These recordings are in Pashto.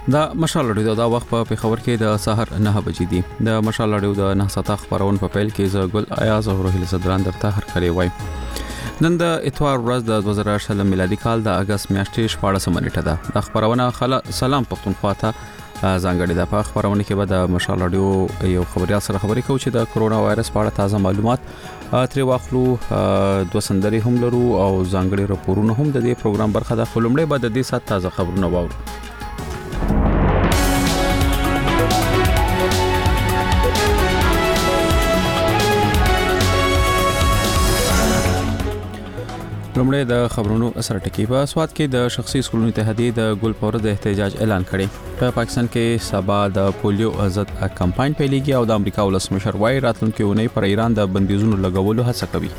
د مشال رادیو د وخت په خبر کې د سحر 9 بجې دي. د مشال رادیو د 9 ساعته خبرونه په پیل کې زه ګل ایاز او روحي صدران درته هر کړی وای. نن د اتوار ورځ د 2018 میلادي کال د اگست میاشتې 14 نیټه ده. د خبرونه سلام پښتونخوا ته ځانګړي د خبرونه کې به د مشال رادیو یو خبريال سره خبرې کوي چې د کرونا وایرس په اړه تازه معلومات تر واخلو. دوه سندري هم لرو او ځانګړي راپورونه هم د دې پروګرام برخه ده. خلمړې به د دې سات تازه خبرونه واورو. لومړی د خبرونو اثر ټکی په سواد کې د شخصي سکولونو اتحادیې د ګل پور د احتجاج اعلان کړي. په پاکستان کې سبا د پولیو ضد کمپاین پیلېږي او د امریکا ولسمشر وايي راتلونکي اونۍ پر ایران د بندیزونو لګولو هڅه کوي.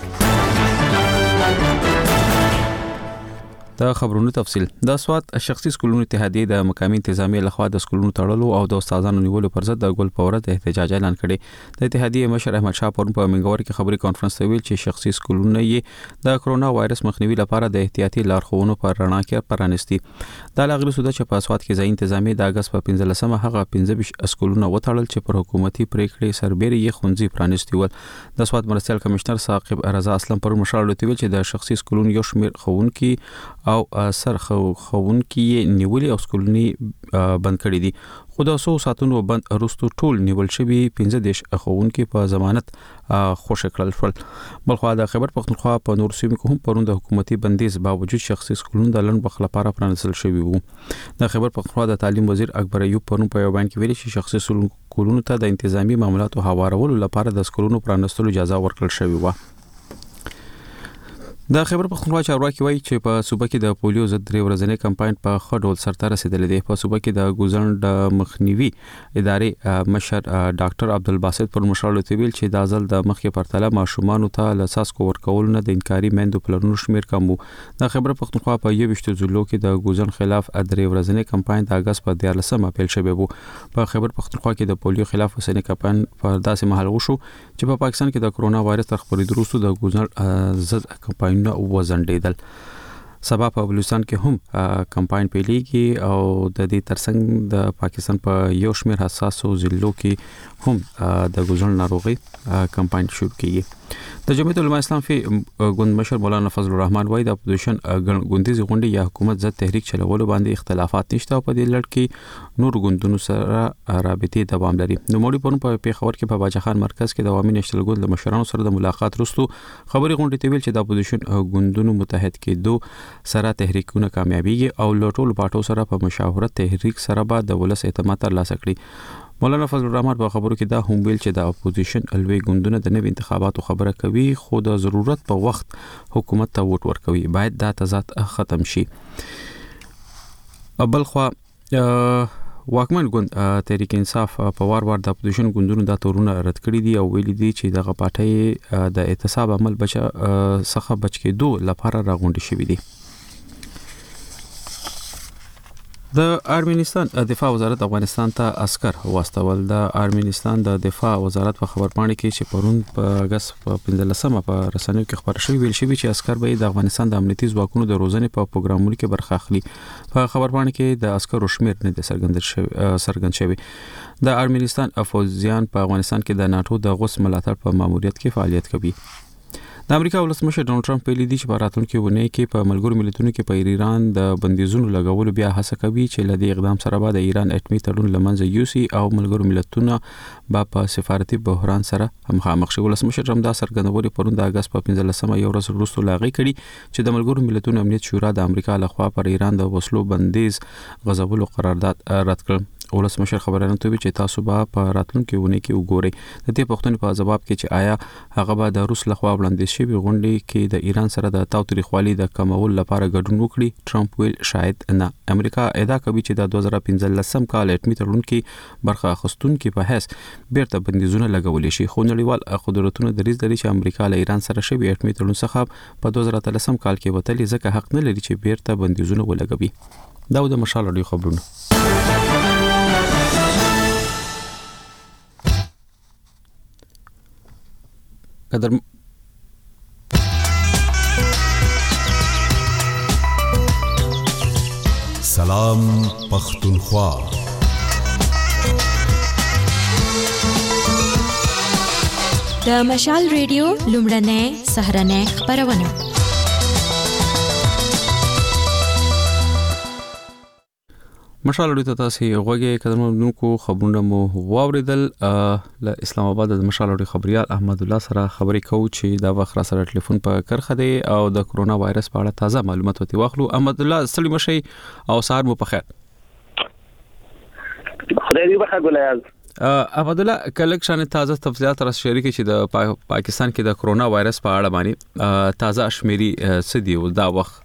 د خبرونو تفصیل د سواد شخصي سکولونو اتحادیې د مقامی انتظامیه لخوا د سکولونو تړلو او د استادانو نیولو پر ضد د ګل پور د احتجاج اعلان کړي. د اتحادیې مشر احمد شاه پرون په منګور کې خبري کانفرنس ته ویل چې شخصي سکولونه یې د کرونا وایرس مخنیوي لپاره د احتیاطي لارښوونو پر رڼا کې پرانستي. دا لاغلی سوده چې په سواد کې ځای انتظامیه د اگست په 15مه هغه 15 سکولونه وټړل چې پر حکومتي پریکړې سربېره یې خونځي پرانستي ول. د سواد مرستيال کمشنر ثاقب رضا اسلم پر مشال ویل چې د شخصي سکولونو یو شمېر خوونکي او سر خوونکي نیولي او سکولونی بند کړي دي. خو د 100 ساتونو بند ارستو ټول نیول شوی 15 خوونکي په ضمانت خوش کړل شول. بلخو د خبر پښتونخوا په نور سیمو کې هم پروند حکومتي بندیز باوجود شخصي سکولونو د لن بخله لپاره پرانسل شوی وو. د خبر پښتونخوا د تعلیم وزیر اکبر ایوب پرون په بیان کې ویلي چې شخصي سکولونو ته د انتظامی معاملاتو هوارولو لپاره د سکولونو پرانستلو اجازه ورکړل شوی و. د خبر پښتونخوا چارواکي وایي چې په صوبه کې د پولیو ضد درې ورځنی کمپاین په ښه ډول سرته رسیدلی دی. په صوبه کې د ګوزند مخنیوي ادارې مشر ډاکټر عبدالباسط پر مشال ویل چې د ځل د مخکې پرتله ماشومان ته لاساسکو ورکول نه د انکاري مندو پلانونو شمیر کم وو. د خبر پښتونخوا په 21 ضلعو کې د ګوزند خلاف درې ورځنی کمپاین د اگست په 14مه پیل شوی وو. په خبر پښتونخوا کې د پولیو خلاف وسنی کمپاین په داسې مهال وشو چې په پاکستان کې د کرونا وایرس تر خبرېدو وروسته د ګوزند ضد کمپاین وزندیدل. سبا په بلوچستان کې هم کمپاین پیلېږي او د دې ترڅنګ د پاکستان په یو شمېر حساسو ضلعو کې هم د ګوزند ناروغي کمپاین شروع کیږي. د جمعیت العلماء اسلام فی ګوند مشر مولانا فضل الرحمن وايي د اپوزیشن ګوندیزي غونډې یا حکومت ضد تحریک چلولو باندې اختلافات نشته او په دې لړ کې نور ګوندونو سره رابطې دوام لري. نو مولوی پرون په پیښور کې په باجخان مرکز کې د عوامي نشل ګوند له مشرانو سره د ملاقات وروسته خبري غونډې ته ویل چې د اپوزیشن ګوندونو متحد کېدو سره تحریکونه کامیابیږي او لټول پاټو سره په مشاورت تحریک سره به د ولس اعتماد ترلاسه کړي. مولانا فضل الرحمن په خبرو کې دا هم ویل چې د اپوزیشن الوی ګوندونه د نوي انتخاباتو خبره کوي خو د ضرورت په وخت حکومت ته ووټ ورکوي. باید دا تضاد ختم شي. بلخو واکمن ګوند تحریک انصاف په وار د اپوزیشن ګوندونو د تورونه رد کړی دي او ویلي دي چې دغه پارټي د اعتصاب عمل څخه بچ کېدو لپاره راغونډي شوې دي. د ارمنستان دفاع وزارت افغانستان ته عسكر واستول. د ارمنستان د دفاع وزارت په خبرپاڼه کې چې پرون په اگست په 15مه په رسنیو کې خبر شوی ویل شوی چې عسكر به د افغانستان د امنیتي ځواکونو د روزنې په پروګرامونو کې برخه اخلي. په خبرپاڼه کې د عسكرو شمیر نه څرګند شوی. د ارمنستان افوزیان په افغانستان کې د ناتو د غوث ملاتړ په ماموریت کې فعالیت کوي. د امریکا ولسمشر ډونالد ټرمپ ویلي دی چې په راتلونکي ونې کې په ملګرو ملتونو کې په ایران د بندیزونو لګولو بیا هڅه کوي چې لدی اقدام سره به د ایران اټومي تړون لمنځه یوسي او ملګرو ملتونو په سفارتي بحران سره مخامخ شي. ولسمشر ټرمپ دا څرګندونه پرون د اگست په 15مه یو ورځ وروسته لاغي کړي چې د ملګرو ملتونو امنیت شورا د امریکا لخوا پر ایران د وسلو بندیز غځولو قرارداد رد کړ. ولسمشر خبرانه توی چې تاسو به په راتلونکي ونه کې وګورئ. د دې پوښتنې په جواب کې چې آیا هغه به د روس لخوا وړاندې شوی غونډې کې د ایران سره د تاوتریخوالي د کمول لپاره ګډون وکړي. ټرمپ ویل شاید نه. امریکا ادعا کوي چې د 2015 کال اټومي تړون کې برخه اخیستونکو په حیث بیرته بندیزونه لګولې شي. خو نړیوال قدرتونه دریځ لري چې امریکا له ایران سره شوی اټومي تړون څخه په 2013 کال کې وتلی ځکه حق نه لري چې بیرته بندیزونه ولګوي. دا د مشال اړیو خبرونه. قدر سلام اسلام پختونخوا. د مشال ریډیو لومړنۍ سهرنۍ خبرونه. مشال ریډیو ته تاسو غوږی قدرمنونکو خبرونه مو واوریدل. له اسلام آباد د مشال ریډیو خبريال احمد الله سره خبرې کوو چې دا وخت را سره ټلیفون په کرخه دی او د کورونا وایرس په اړه تازه معلومات وتی واخلو. احمد الله ستړي مشي او سهار مو په خیر. خدای دې بخښه ګلایاز. احمد الله کلکشن تازه تفصیلات را شریک چې د پاکستان کې د کورونا وایرس په اړه باندې تازه شمیري سدي او دا وخت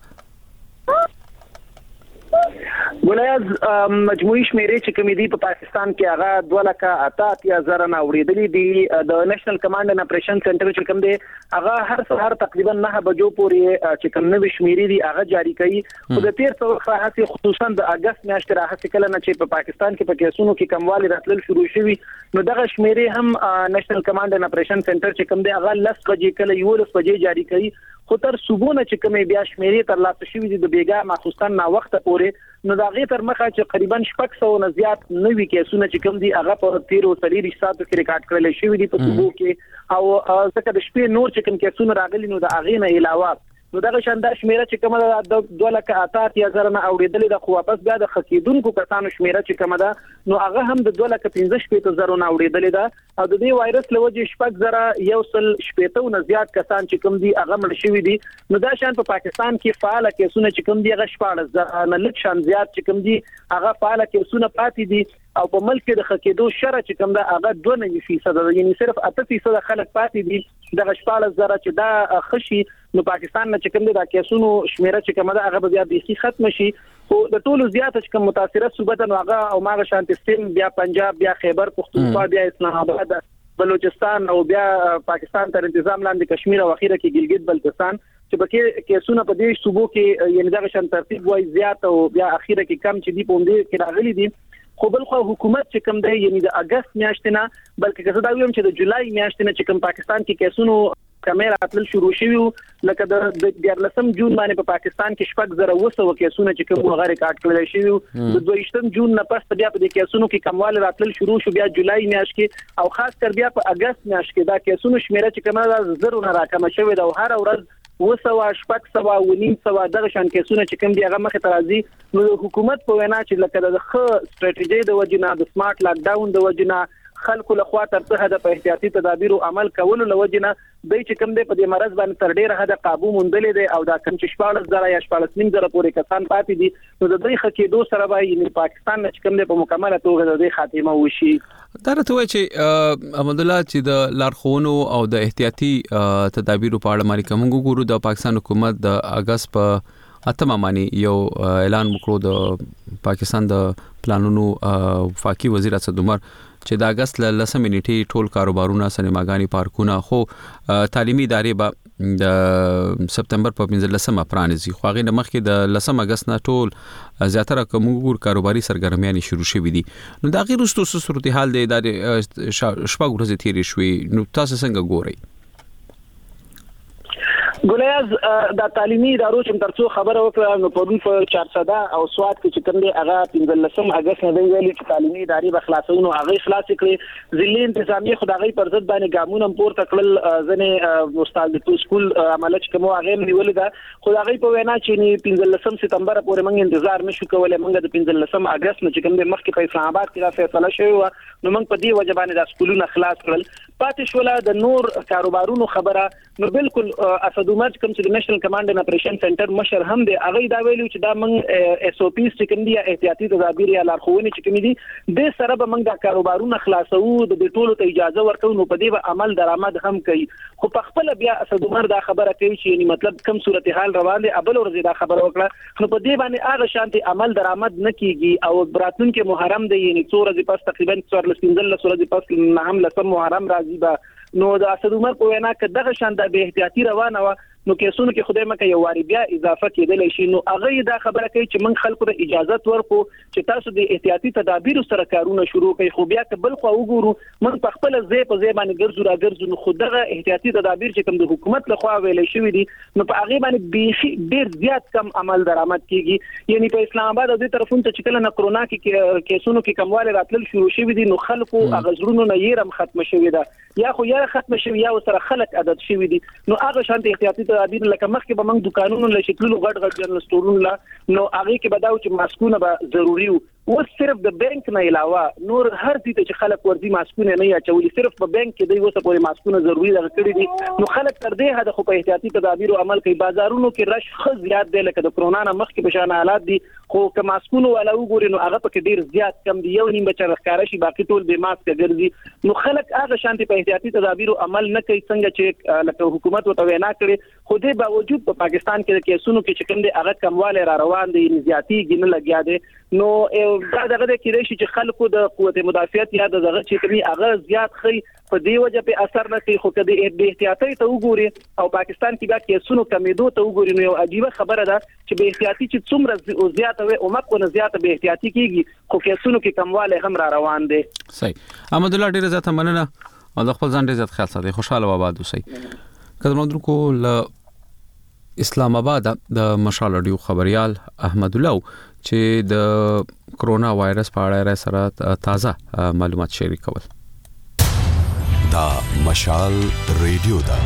ګلایاز مجموعي شمیرې چې کومې دي په پاکستان کې هغه 2,88,000 نه وړېدلې دي. د نېشنل کمانډ اند اپریشن سنټر چې کوم دی هغه هر سهار تقریبا 9 بجو پورې چې کوم نوې شمیرې دي هغه جاری کوي. خو د تیر څو راهسي خصوصا د اگست میاشتې راهسي کله نه چې په پاکستان کې په کیسونو کې کموالی راتلل شروع شوي نو دغه شمیرې هم نېشنل کمانډ اند اپریشن سنټر چې کوم دی هغه 10 بجې کله 11 بجې جاری کوي. خو تر صبحونه چې کومې بیا شمیرې تر لاسه شوي دي د بیګا مخصوصا نا وخت پورې نو دا غي تر مخه چې قریبا 600 نه زیات نوې کیسونه چې کوم دي هغه په 13 ساعتو کې ریکارډ کړل شوی دي په صبح کې او ځکه د شپې نور چې کوم کیسونه راغلي نو د اغې نه علاوه نو دغه شاندار شمیره چې کومه د 2,88,000 نه اوریدلې د خو واپس بیا د خکیدونکو کسانو شمیره چې کومه ده نو هغه هم د 2,15,000 نه اوریدلې ده او د دې وایرس لوجه 6,000 نه زیات کسان چې کوم دي هغه مړ شوي دي. نو دا شان په پاکستان کې فعال کیسونه چې کوم دي هغه 14,000 نه لږ شان زیات چې کوم دي هغه فعال کیسونه پاتې دي او په ملک کې د خکیدو شره چې کوم ده هغه 2.9% یعنی صرف 8% خلک پاتې دي. د 14,000 چې دا خشي نو پاکستان نه چې کوم دا کیسونو شمیره چې کومه ده هغه بیا به ختم شي. خو د ټولو زیات چې کوم متاثره صوبته نو هغه او ماغه شانتي سیم بیا پنجاب بیا خیبر پختونخوا بیا اسلام آباد بلوچستان او بیا پاکستان تر تنظیم لاندې کشمیر او اخیره کې ګلګت بلتستان چې پکې کیسونه په دې صوبو کې یعنی دغه شان ترتیب وای زیات او بیا اخیره کې کم چې دی پوندې کې راغلي دي. خو بل خو حکومت چې کوم دی یعنی د اگست میاشتې نه بلکې که زه دا ویم چې د جولای میاشتې نه چې کوم پاکستان کې کیسونو کیمرا اتل شروع شوی لکه د 14 جون باندې په پاکستان کې 6,200 کیسونه چې کوم هغه ریکارډ کړل شوی د 22 جون نه پس بیا په دې کیسونو کې کمواله راتل شروع شو بیا جولای میاشت کې او خاص کر بیا په اگست میاشت کې دا کیسونو شمیره چې کومه زرو نه راکمه شوی دا هر ورځ 200 دغه شان کیسونه چې کوم دی هغه مخه ترازی نو حکومت په وینا چې لکه د ښه استراتیژي د وجنه د سمارټ لاک ډاون د وجنه خلکو له خوا تر څه د احتیاطي تدابیر او عمل کولو له وجنه د چې کوم دی په دې مرز باندې تر ډیره حد قابو موندلې دی او دا کوم چې 14,000 یا 14,000 پورې کسان پاتې دي نو د دې خکېدو سره به یعنی پاکستان چې کوم دی په مکمله توګه د دې خاتمه وشي. دا راته وایي چې احمد الله چې د لارښوونو او د احتیاطي تدابیر په اړه ماري کوم ګورو د پاکستان حکومت د اگست په اتمه باندې یو اعلان وکړو د پاکستان د پلانونو وفاقي وزیر اسد عمر چې د اگست ل 10 نیټې ټول کاروبارونه سینماګانی پارکونه خو تعلیمي ادارې به د سپتمبر په 15مه پرانیزي خو هغه مخکې د 10 اگست نه ټول زیاتره کومګور کاروباري سرګرمیان شروع شوي دي. نو دا غیر رستو صورتحال دی د شپږ ورځې تیرې شوې نو تاسو څنګه ګورئ؟ ګلایاز د تعلیمي ادارو چې ترڅو خبره وکړه نو په دې په 400 او سواد کې چې کوم دی هغه 15 اگست نه ویلي چې تعلیمي ادارې به خلاصونو هغه خلاص کړي ځلې انتظامیه خدای پر ضد باندې ګامونه پورته کړل ځنه استاد د سکول عمل چې کوم هغه نیول دا خدای په وینا چې 15 سپتمبر پورې موږ انتظار نشو کولای موږ د 15 اگست نه چې کوم دی مخکې په اسلام آباد کې فیصله شوی و نو موږ په دې وجه باندې د سکولونو خلاص کړل پاتې شوله د نور کاروبارونو خبره نو بالکل اسد عمر کوم چې د نېشنل کمانډ اند اپریشن سنټر مشر هم دی هغه دا ویلو چې دا موږ اس او پی چې کوم دی احتیاطي تدابیر یا لارښوونې چې کوم دي د سره به موږ د کاروبارونو خلاصو د ټولو ته اجازه ورکو نو په دې به عمل درآمد هم کوي. خو په خپل بیا اسد عمر دا خبره کوي چې یعنی مطلب کوم صورتحال روان دي ابل ورځ دا خبره وکړه نو په دې باندې هغه شانتي عمل درآمد نه کیږي او براتونکو محرم دی یعنی 4 ورځې پس تقریبا 14 ورځې پس نه هم لسم محرم راځي به نو د اسد عمر په وینا کې دغه شان د به احتیاطي روانه و نو کیسونو کې خدای مکه یو واری بیا اضافه کېدل شي. نو هغه دا خبره کوي چې من خلکو ته اجازه ورکو چې تاسو د احتیاطي تدابیر سره کارونه شروع کړئ، خو بیا که بل خو وګورو من په خپل ځای په ځای باندې ګرځو نو خو دغه احتیاطي تدابیر چې کوم د حکومت لخوا ویل شوی دي نو په هغه باندې بیخي ډیر زیات کم عمل درآمد کیږي. یعنی په اسلام آباد د طرفونو ته چې کله نه کرونا کې کیسونو کې کمواله راتلل شروع شوی دي نو خلکو هغه زړونو نه یې رم ختم شوی ده، یا خو یا ختم شوی یا سره خلک عادت شوی دي. نو هغه شانتي احتیاطي تدابیر لکه مخکې به موږ دکانونو له شکلونو غټ جنرال سټورونو لا نو هغه کې بداو چې ماسکونه به ضروري وو. صرف د بانک نه علاوه نور هر څه چې خلک ورځي ماسکونه نه اچولي، صرف په بانک کې دوی وسه پورې ماسکونه ضروري کړی دي. نو خلک تر دې حد خو په احتیاطي تدابیر عمل کوي. بازارونو کې رش خز زیات دی لکه د کرونا نه مخکې په شان حالات دي، خو که ماسکونه ولا وګوري نو هغه پکې ډیر زیات کم دی، یو نیم بچا ښکارا شي باقي ټول به ماسک ګرځي. نو خلک هغه شانتي په احتیاطي تدابیر عمل نه کوي څنګه چې لکه حکومت وته وینا کړي. خو دې باوجود په پاکستان کې د کیسونو کې چې کوم دی هغه کمواله را روان دي، زیاتی ګنه لګیا دي. نو دا دغه د کېدای شي چې خلکو د قوت مدافعت یا دغه چې کوي هغه زیات خي په دې وجه په اثر نه کوي. خو کله به احتیاطي ته وګوري او پاکستان کې بیا کیسونو کمیدو ته وګوري نو یو عجیب خبره ده چې به احتیاطي چې څومره زیاته وي او مکو نه زیاته به احتیاطي کیږي خو کیسونو کې کمواله هم را روان دي. صحیح احمد الله ډیر زیات مننه او د خپل ځان ډیر زیات خیال ساتي. خوشاله و آباد اوسئ. قدرمنو کو اسلام آباد د مشال رادیو خبريال احمد الله چې د کرونا وایرس په اړه سره تازه معلومات شریکول. دا مشال رادیو دا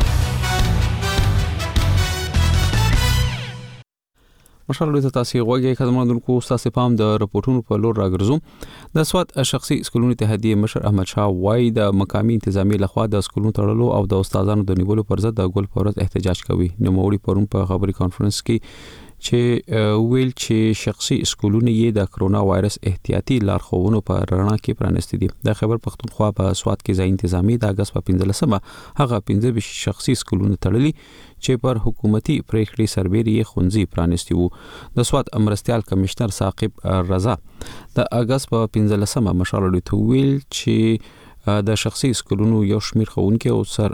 مشال رادیو تاسو غوږی خدمت کو تاسو پام د رپورټونو په لور راګرځوم. د سواد شخصي سکولونو اتحادیه مشر احمد شاه وای د مقامی انتظامی لخوا د سکولونو تړلو او د استادانو د نیولو پر ضد د ګول پورز احتجاج کوي. نو موري پرون په خبري کانفرنس کې چې ویل چې شخصي سکولونه یې د کرونا وایرس احتیاطي لارښوونو په رڼا کې پرانستي دي. د خبر پښتونخوا په سواد کې ځای انتظامی د اگست په 15مه هغه 15 شخصي سکولونه تړلي چې پر حکومتي پریکړې سربېري خونځي پرانستي وو. د سواد امرستیال کمشنر ثاقب رضا د اگست په 15مه مشال ته ویل چې د شخصي سکولونو یو شمیر خونکي او سر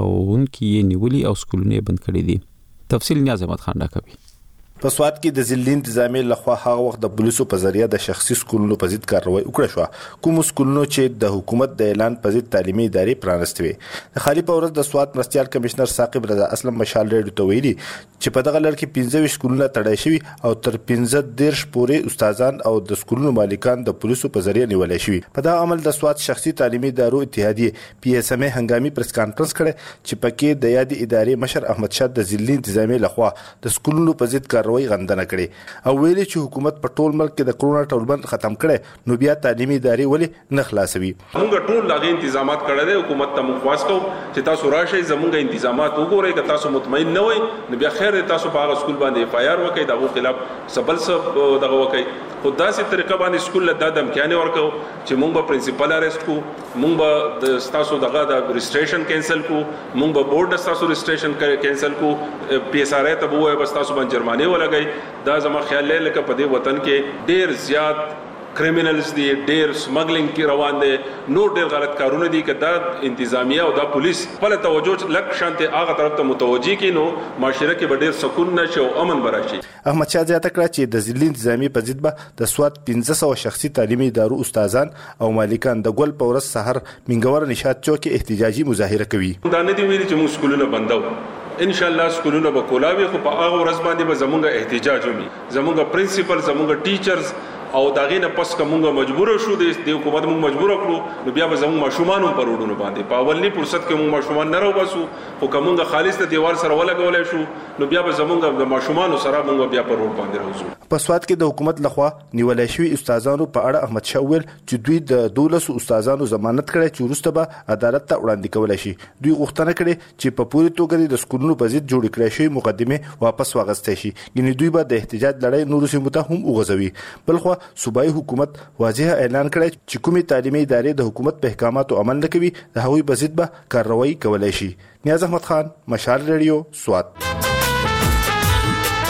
خونکي نیولي او سکولونه بند کړي دي. تفصیل نیاز احمد خان راکوي. په سواد کې د ضلع انتظامی لخوا هغه وخت د پولیسو په ذریعہ د شخصي سکولونو په ضد کاروایی وکړه شو. کوم سکولونو چې د حکومت د اعلان په ضد تعلیمي ادارې پرانستوي. د خالي په ورځ د سواد مرستيال کمشنر ثاقب رضا اسلم مشال ریډیو ته ویلي چې په دغه لړ کې 15 سکولونه تړای شوي او تر 15 پورې استادان او د سکولونو مالکان د پولیسو په ذریعہ نیول شوي. په دا عمل د سواد شخصي تعلیمي ادارو اتحادیه پی اس ام هنګامي پریس کانفرنس کړي چې پکې د یادې ادارې مشر احمد شاه د ضلع انتظامی لخوا د سکولونو په ضد کاروایی غندنه کړي او ویلي چې حکومت په ټول ملک کې د کرونا ټولبند ختم کړي نو بیا تعلیمي ادارې ولې نه خلاصوي. موږ ټول لاغې تنظیمات کړل دي. حکومت ته موږ واسطو چې تاسو راشي زموږ تنظیمات وګورئ که تاسو مطمئن نه وئ نو بیا خیر تاسو په هغه سکول باندې اف آی آر وکړئ دغه خلاف سبل سب دغه وکړئ. خو داسې طریقه باندې سکول له د امکان ورکو چې موږ به پرنسپل اریسټ کو، موږ به د تاسو دغه د رجسټریشن کینسل کو، موږ به بورډ د تاسو رجسټریشن کینسل کو، پی اس آر ای ته وایي بس تاسو باندې جرمانه ولګي. دا زما خیال لکه په دې وطن کې ډیر زیات کریمینلز دي، ډیر سمګلینګ کی روان دي، نور ډیر غلط کارونه دي. کدا انتظامیه او د پولیس په توجه لک شانته هغه طرف ته متوجي کینو معاشره کې ډیر سکون نشي او امن براشي. احمد شاه زیاته کړه چې د ضلع انتظامی په ضد به د سواد 1500 شخصي تعلیمي ادارو استادان او مالکان د ګل په ورځ سحر منګور نشاط چوک احتجاجي مظاهره کوي. دا نه دی ویلي چې موږ سکولونه بندو، ان شاء الله سکولونه به کولاوي خو په هغه ورځ باندې به زمونږ احتجاج ومي. زمونږ پرنسپل زمونږ ټیچرز او داغه نه پس کومه مجبور شو د حکومت موږ مجبور کړو نو بیا به زموږ ماشومان پر وډونو باندې په اولنی فرصت کې موږ ماشومان نه راوباسو خو کومه خالص د دیوال سره ولګولای شو نو بیا به زموږ د ماشومان سره موږ بیا پر وډ باندې راوځو. په سواد کې د حکومت لخوا نیولای شوی استادانو په اړه احمد شاه ویل چې دوی د 12 استادانو ضمانت کړي چې وروسته به عدالت ته وړاندې کولای شي. دوی غوښتنه کړې چې په پوری توګه د سکولونو په ضد جوړ کړي شوی مقدمه واپس واغستې شي. ګینه دوی به د احتجاج لړۍ نور سیمو ته هم وغځوي. بلخو صوبایي حکومت واضح اعلان کړی چې کومې تعلیمي ادارې د حکومت په احکاماتو عمل نه کوي د هغوی په ضد به کارروایي کولای شي. نیاز احمد خان، مشال ریډیو، سواد.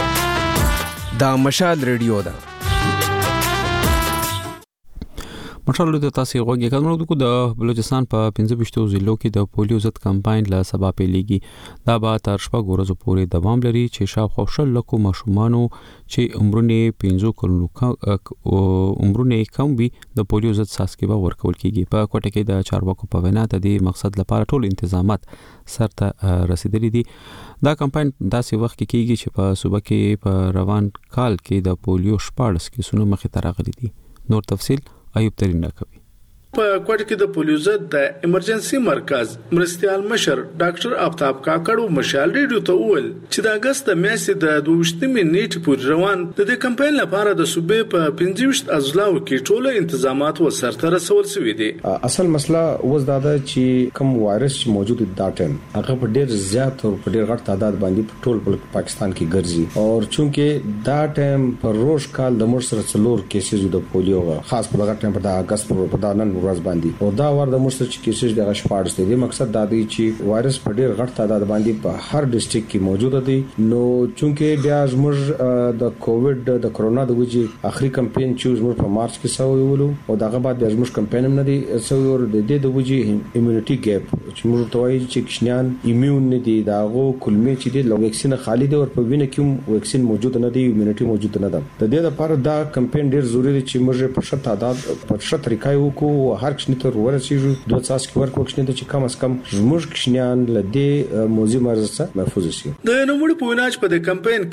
دا مشال ریډیو ده. مشال د تاسو غوږی کړو د بلوچستان په 15 ضلعو کې د پولیو ضد کمپاین له سبا پیلېږي دا به تر شپږ ورځې پورې دوام لري چې شاوخوا شل لکو ماشومانو چې عمرونه 15 کلونو عمرونه کم وي د پولیو ضد څاڅکي به ورکول کیږي په کوټه کې د چارواکو په وینا د دې مقصد لپاره ټول تنظیمات سرته رسیدلي دي دا کمپاین داسې وخت کې کیږي چې په صوبه کې په روان کال کې د پولیو 14 کیسونو مخې ته راغلي دي نور تفصيل ایوب ترين راکوي په کوټه کې د پولیو ضد د ایمرجنسي مرکز مرستيال مشر ډاکټر آفتاب کاکړو مشال ریډیو ته وویل چې د اگست میاشتې د 22 نیټې پورې روان د دې کمپاین لپاره د صوبې په 15 اضلاعو کې ټول تنظیمات وسرته رسول شوي دي. اصل مسله اوس دا ده چې کوم وایرس موجود د ټایم هغه په ډیر زیات او په ډیر غټ تعداد باندې ټول پاکستان کې ګرځي او چونکه دا ټایم پر روز کال د مر سره څلور کیسز د پولیو خاص په دغه ټایم په د اگست په دانن ورځ باندې او دا ور د مرسته چې کیسز دغه شپارس دي مقصد دا دی چې وایرس په ډیر غټ تعداد باندې په هر ډیسټریکټ کې موجود دي نو چونکه بیا زموږ د کووډ د کرونا د وجې اخري کمپاین چې زموږ په مارچ کې سوي ولو او دغه بعد بیا زموږ کمپاین هم نه دي سوي ور د دې د وجې ایمونټي ګیپ چې موږ توای چې کښنیان ایمیون نه دي داغه کلمې چې دي لو ویکسین خالی دي ور په وینه کې ویکسین موجود نه دي ایمونټي موجود نه ده د دې لپاره دا کمپاین ډیر ضروری دی چې موږ په شت تعداد په شت طریقې وکړو هر کښنی تر ورسېږو 2 ساس کې ورکو کښنی ته چې کم از کم زموږ کښنیان لدې موزي مرز څخه محفوظ شي. د نوموړي په ویناج په د کمپاین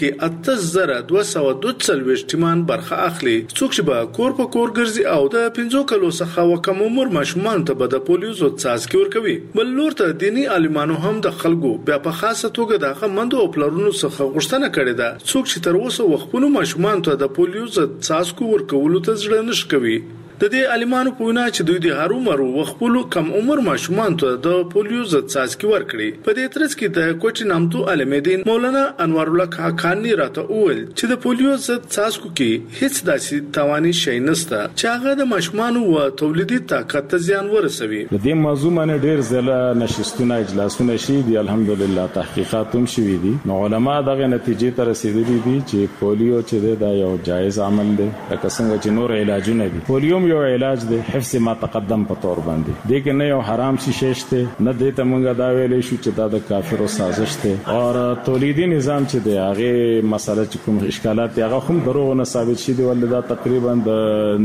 کې 8242 ټیمان برخه اخلي څوک چې به کور په کور ګرځي او د 15 کلو څخه وکم عمر ماشومان ته به د پولیو ضد څاڅکي ورکوي بل لور ته دینی عالمانو هم د خلکو بیا په خاصه توګه د خمندو او پلرونو څخه غوښتنه کړې ده څوک چې تر اوسه وختونو ماشومان ته د پولیو ضد څاڅکو ورکولو ته ځړ نشي کوي د دې عالمانو په وینا چې دوی د هارو مرو وخپلو کم عمر ماشومان ته د پولیو ضد څاڅکي ورکړي په دې ترڅ کې د کوټي نامتو عالمدین مولانا انور الله خاني راته وویل چې د پولیو ضد څاڅکو کې هیڅ داسې تواني شي نشته چې هغه د ماشومان او تولیدي طاقت ته زیان ورسوي. د دې موضوع باندې ډېر ځله نشستونه اجلاسونه شي دي الحمدلله تحقیقات هم شوي دي نو علما دغه نتیجې ته رسیدلي دي چې پولیو چې دا یو جایز عمل دی لکه څنګه چې نور علاجونه دي پولیو یو علاج دی حفظ ما تقدم په تور باندې دغه نه یو حرام شي شته نه د ته مونږه دا ویلې شو چې دا د کافرو سازش دی او تولیدي نظام چې دی هغه مسله چې کوم اشکالات دی هغه هم دروغ نه ثابت شي دی ولدا تقریبا د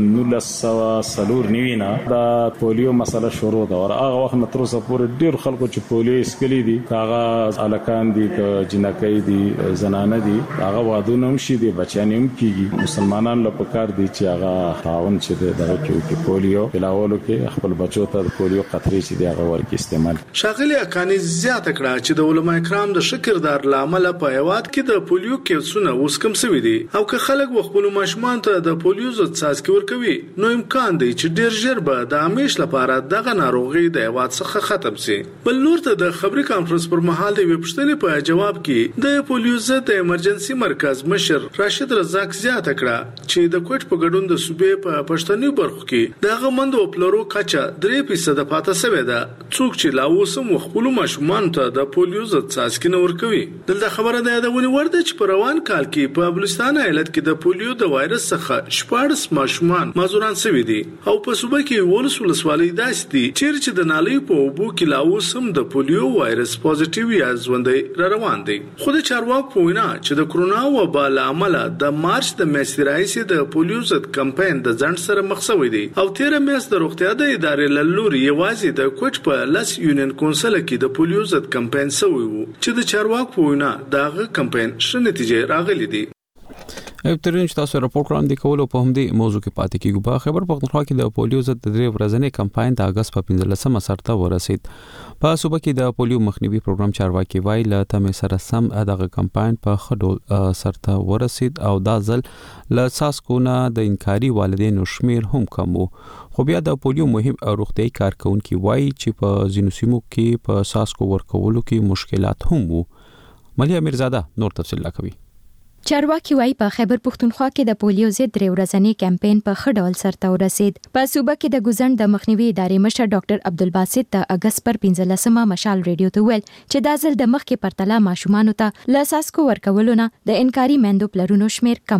1900 نیوینا دا پولیو مسله شروع ده او هغه وخت نه تر اوسه پورې ډیر خلکو چې پولیو اسکلی دي هغه الکان دي جنکې دي زنانه دي هغه وادونه هم شي دي بچیان هم کیږي مسلمانان له پکار دي چې هغه خاون چې دی دغه کې پولیو بلاولو کې خپل بچو ته پولیو قطرې چې دی هغه ورکی استعمال شاغلی اکانی زیاته کړه چې د علماء کرام د شکردار لامل په هواد کې د پولیو کیسونه اوس کم شوي دي او که خلک خپل ماشومان ته د پولیو ضد څاڅکي ورکوي نو امکان دی چې ډیر ژر به د همیش لپاره دغه ناروغي د هواد څخه ختم شي. بل نور ته د خبري کانفرنس پر مهال د وپښتنې په جواب کې د پولیو ضد ایمرجنسي مرکز مشر راشد رزاق زیاته کړه چې د کوټ په ګډون د صوبې په پښتني برخو کې دغه مند او پلرو کچا 3% پاتې شوی ده څوک چې لا اوسم خپل ماشومان ته د پولیو ضد څاڅکي نه ورکوي. دلته خبره ده د ونی ورده چې په روان کال کې په بلوچستان ایالت کې د پولیو د وایرس څخه 14 ماشومان مازوران شوي دي او په صوبه کې ولسوالۍ داسې دي چې د نالۍ په اوبو کې لا اوسم د پولیو وایرس پوزټیو یا ژوندۍ روان دي خو د چارواکو په وینا چې د کرونا وبا له امله د مارچ د میاشتې راهیسې د پولیو ضد کمپاین د ځنډ سره مخ شوی دی او 13 میاشتې د روغتیا د ادارې لوري یوازې د کوټ په لاس یونین کونسل کې د پولیو ضد کمپاین شوی وو چې د چارواکو په وینا دغه کمپاین ښه نتیجه راغلي دي. ترین چې تاسو راپور وړاندې کولو په همدې موضوع کې پاتې کیږو. په خبر پختونخوا کې د پولیو ضد د 3 ورځې کمپاین د اگست په 15 سرته ورسید. په صوبه کې د پولیو مخنیوي پروګرام چارواکي وای له تمه سره سم دغه کمپاین په خډول سرته ورسید او دا ځل له ساسکونه د انکاري والدینو شمیر هم کم وو. خو بیا د پولیو مهم روغتيایي کارکونکو وای چې په ځینو سیمو کې په ساسکو ورکولو کې مشکلات هم وو. ملیا میرزاده نور تفصیل کوي. چارواکي وايي په خیبر پختونخوا کې د پولیو ضد 3 ورځې کمپاین په ښه ډول سرته ورسید. په صوبه کې د ګوزند د مخنیوي ادارې مشر ډاکټر عبدالباسط د اگست پر 15 مشال ریډیو ته ویل چې دا ځل د مخکې پرتله ماشومان ته له ساسکو ورکولو نه د انکاري مندو پلرونو شمیر کم وو.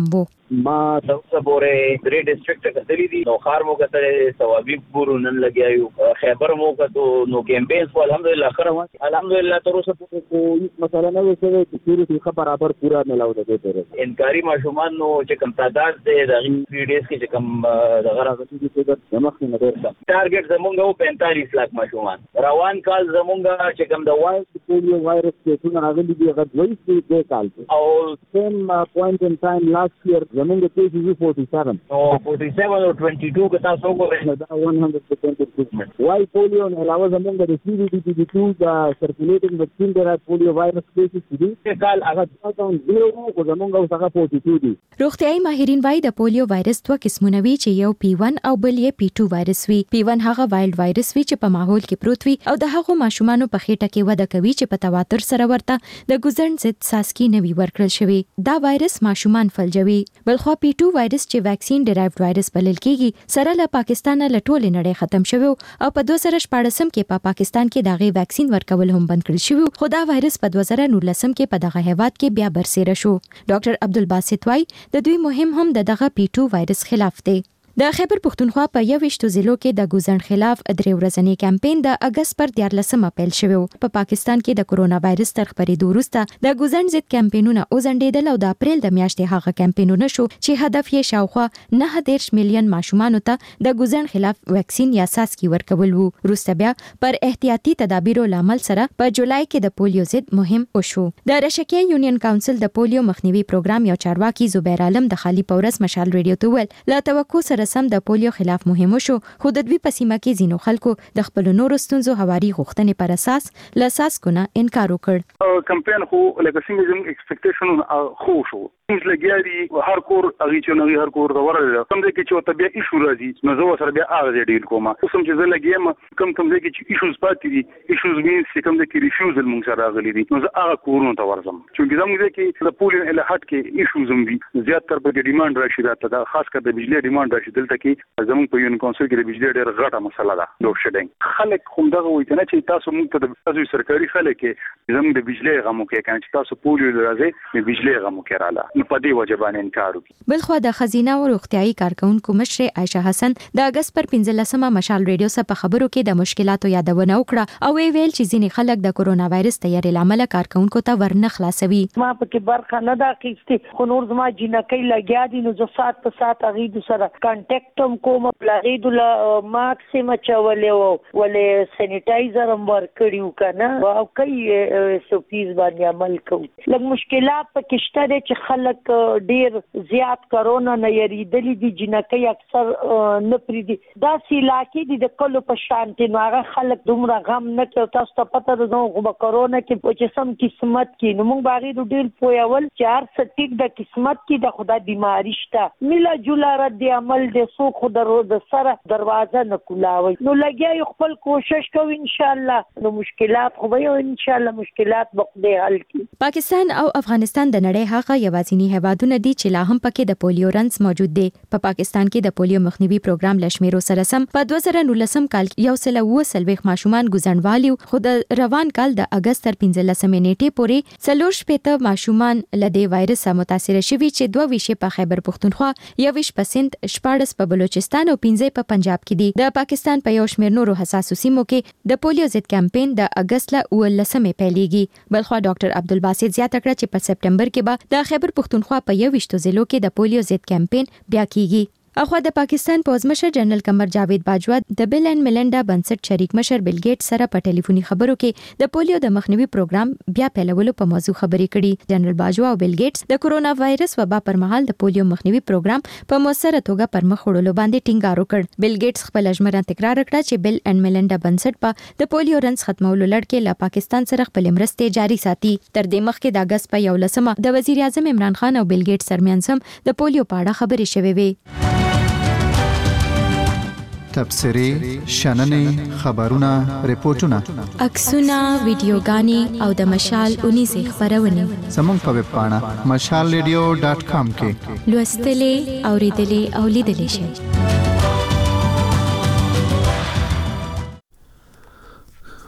ما تاسو پورې درې ډیسټریکټ کتلې دي نو خار مو کتلې ثوابي پورونن لګیایو خیبر مو کتو نو کیمپینز الحمدلله خره الحمدلله تر اوسه کوئی مسله نه وسه چې پوره برابر پورا ملاو ده ته انکاری ماشومان نو چې کم تعداد دې د 3 ډیز کې چې کم د غراغتي کې د مخ نه ډیر ټارګټ زمونږ 45 لک ماشومان روان کال زمونږ چې کم د وایرس پولیو وایرس کې څنګه راغلي دي هغه 22 کال او سیم پوینټ ان ټایم لاست ایئر زمونږ کې 47 او 47 او 22 کې تاسو وګورئ دا 100% improvement وای پولیو نه علاوه زمونږ د CVD2 د سرکولیټینګ ویکسین د پولیو وایرس کیسز دي کال هغه 0 او زمونږ اوسه 42 دي روغتيایي ماهرین وايي د پولیو وایرس دوه قسمونه وي چې یو P1 او بل یې P2 وایرس وي. P1 هغه وایلډ وایرس وي چې په ماحول کې پروت وي او د هغو ماشومانو په خېټه کې وده کوي چې په تواتر سره ورته د ګوزن ضد ساسکی نوي ورکړل شوی. دا وایرس ماشومان فلجوي. بلخو P2 وایرس چې ویکسین ډرایوډ وایرس بلل کیږي سره له پاکستان له ټوله نړۍ ختم شوی او په 2014 کې په پاکستان کې دغه ویکسین ورکول هم بند کړل شوی. خو دا وایرس په 2019 کې په دغه هیواد کې بیا برسېره شو. ډاکټر عبدالباسط وايي د دوی مهم هم دغه P2 وایرس خلاف دی. د خیبر پښتونخوا په 21 ضلعو کې د ګوزن خلاف درې ورځنی کمپاین د اگست پر 14 پیل شوی. په پاکستان کې د کرونا وایرس تر خبرېدو وروسته د ګوزن ضد کمپاینونه اوزنډېدل او د اپریل د میاشتې هغه کمپاینونه شو چې هدف یې شاوخوا 9 ملیون ماشومانو ته د ګوزن خلاف ویکسین یا ساسکی ورکول وو. وروسته بیا پر احتیاطي تدابیرو لامل سره په جولای کې د پولیو ضد مهم وشو. د رشکیه یونین کونسل د پولیو مخنیوي پروګرام یو چارواکي زبیر عالم د خالی پورس مشال ریډیو ته ویل لا توقع سره سم د پولیو خلاف مهم شو خو د دوی په سیمه کې ځینو خلکو د خپل نورو ستونزو هواري غوښتنې پر اساس له اساسونه انکار وکړ. کمپاین خو لکه څنګه زموږ ایکسپیکټیشن خو شو موږ لګیاري هر کور اغي چې نوې هر کور د ورل کوم ځای کې چې طبيعي ایشو راځي نو زه سره بیا هغه ډیل کوم اوس هم چې زه لګیم کوم ځای کې چې ایشوز پاتې دي ایشوز مینس چې کوم ځای کې ریفیوزل موږ سره راغلي دي نو زه هغه کورونو ته ورځم چې زموږ ځای کې د پولیو الهات کې ایشوز هم دي زیات تر په ډیماند راشي دا خاص کر د بجلی ډیماند راشي دلته کې زموږ په یون کونسل کې د بجلی ډېر غټه مسله ده لوډ شیډینګ خلک هم دغه وایي چې تاسو موږ ته د تاسو سرکاري خلک کې زموږ د بجلی غمو کې کله چې تاسو پولیو راځي د بجلی غمو کې رااله نو په دې وجه باندې انکار وکړي. بلخو د خزینه او روغتيایي کارکونکو مشر عائشه حسن د اگست پر 15مه مشال ریډیو سره په خبرو کې د مشکلاتو یادونه وکړه او ویل چې ځینې خلک د کورونا وایرس تیارې لامل کارکونکو ته ورنه خلاصوي. ما پکې برخه نه دا کیسته خو نور زما جنکې لګیا دي نو زه سات په سات اغید سره کانټیکټ هم کوم پلاغید له ماکسیم چولې ولې سینیټایزر هم ورکړیو کنه او کوي سوپیز باندې عمل کوي. لږ مشکلات پکې شته چې خلک ډیر زیات کرونا نه یریدلې دي جنکې اکثر نه پریدي دا سیلاکی دي د کلو په شانتي نو هغه خلک دومره غم نه کوي. تاسو ته پته ده نو کرونا کې چې سم قسمت کې نو موږ باغې ډیر پویول چې هر څه ټیک د قسمت کې د خدای بیماری شته میلا جولا رد عمل د سو خدای د سره دروازه نه کولاوي نو لګیا خپل کوشش کوي ان شاء الله نو مشکلات خو به ان شاء الله مشکلات به حل کی. پاکستان او افغانستان د نړۍ هغه یوازینی هیوادونه دي چې لا هم پکې د پولیو رنس موجود دي. په پاکستان کې د پولیو مخنیوي پروګرام لشمیرو سره سم په 2019 کال یو سل او سلويخ ماشومان ګزنوالیو خو د روان کال د اگست تر 15 نیټې پورې سلوش پته ماشومان لدې وایرس متاثر شوي چې 22 په خیبر پښتونخوا 21% 14 په بلوچستان او 15 په پنجاب کې دي. د پاکستان په یو شمېر نورو حساسو سیمو کې د پولیو ضد کمپاین د اگست له 19 پیلېږي. بلخو ډاکټر عبدالباسط زیاته کړه چې په سپټمبر کې به د خیبر پښتونخوا په 21 ضلعو کې د پولیو ضد کمپاین بیا کیږي. اخو د پاکستان پوزمشر جنرال قمر جاوید باجوا د بل اینڈ میلنډا بنسټ شریک مشر بل ګیټس سره په ټلیفوني خبرو کې د پولیو د مخنیوي پروګرام بیا پیلولو په موضوع خبرې کړي. جنرال باجوا او بل ګیټس د کورونا وایرس وبا پر مهال د پولیو مخنیوي پروګرام په موثره توګه پر مخ وړلو باندې ټینګار وکړ. بل ګیټس خپل اجمره تکرار کړه چې بل اینڈ میلنډا بنسټ په د پولیو رنس ختمولو لړ کې له پاکستان سره خپل مرستې جاري ساتي. تر دې مخکې د اگست په 11 د وزیر اعظم عمران خان او بل ګیټس ترمنځ هم د پولیو په اړه خبرې شوې وې. تبصرې شننې خبرونه ریپورتونه عکسونه ویډیوګانې او د مشال 19 خبرونه زموږ په ویب پاڼه mashalradio.com کې لوستلې اوریدلې او لیدلې شئ.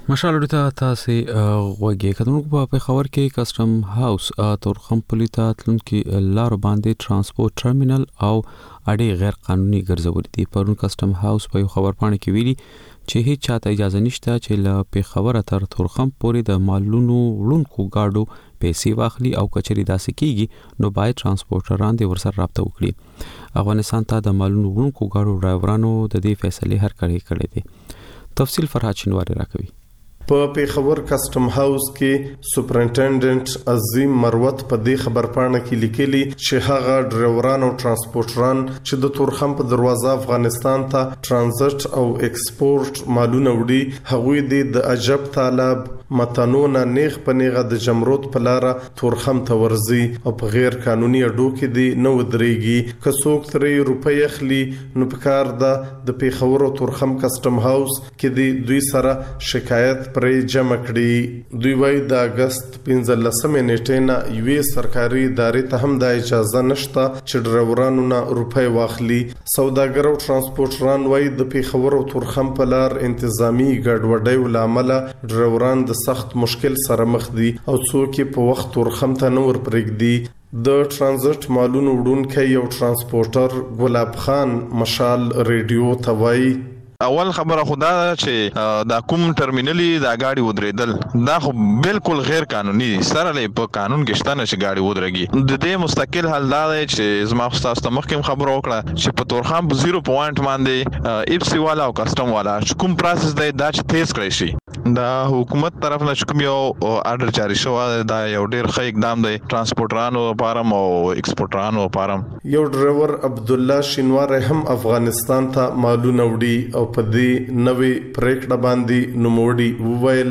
مشال ته تاسو وګورئ کتونکو په خبر کې کسٹم هاوس تورخم پولیټا تلونکي لار باندې ترانسپورت ټرمینل او اړې غیر قانوني ګرځول دي. پرون کسٹم هاوس په خبر پاڼه کې ویلي چې هیڅ چاته اجازه نشته چې له په خبره تر تورخم پورې د مالونو وړونکو گاډو پیسې واخلي او کچري داسې کیږي نو باید ترانسپورټران دې ورسره رابطه وکړي. افغانستان ته د مالونو وړونکو گاډو ډرایورانو د دې فیصله هر کړی دي. تفصیل فرحات شینواری راکوي. په پیښور کسٹم هاوس کې سپرنټنډنټ عظیم مروت په دې خبر پاڼه کې لیکلي چې هغه ډرایوران او ترانسپورټران چې د تورخم په دروازه افغانستان ته ترانزیت او ایکسپورت مالونه وړي هغوی د عجب طالب متنونه نیغ په نیغه د جمرود په لار تورخم ته ورزي او په غیر قانوني اډو کې دي نو درېږي. که څوک 3 روپۍ اخلي نو په کار د پیښور او تورخم کسٹم هاوس کې دی دوی سره شکایت پرې جمع کړي. دوی وايي د اگست 15 نیټې نه یوې سرکاري ادارې ته هم د اجازه نشته چې ډرایورانو نه روپۍ واخلي. سوداګر او ترانسپورټران وايي د پیښور او تورخم په لار انتظامی ګډوډۍ لامل ډرایوران د سخت مشکل سره مخ دي او څوک په وخت تورخم ته نور پرېږدي. د ترانزیت مالونو وړونکی یو ترانسپورټر ګلاب خان مشال ریډیو ته وايي اول خبره خدا چې دا کوم ټرمینلی دا گاډي ودرېدل دا خو بالکل غیر قانوني سره له په قانون کې شته نه چې گاډي ودرېږي. د دې مستقل حل دا دی چې زما خو تاسو مخکې خبرو وکړه چې په تورخم 0 پوینټ باندې ایپسی والا او کسٹم والا کوم پروسس دی دا چې تیز کړی شي. دا حکومت طرف نه کوم یو آرډر جاری شو دا یو ډیر ښه اقدام دی ترانسپورټرانو لپاره او ایکسپورټرانو لپاره. یو ډرایور عبد الله شینوار هم افغانستان ته مالونه وړي او په دې نوې پریکړه باندې نوموړي وویل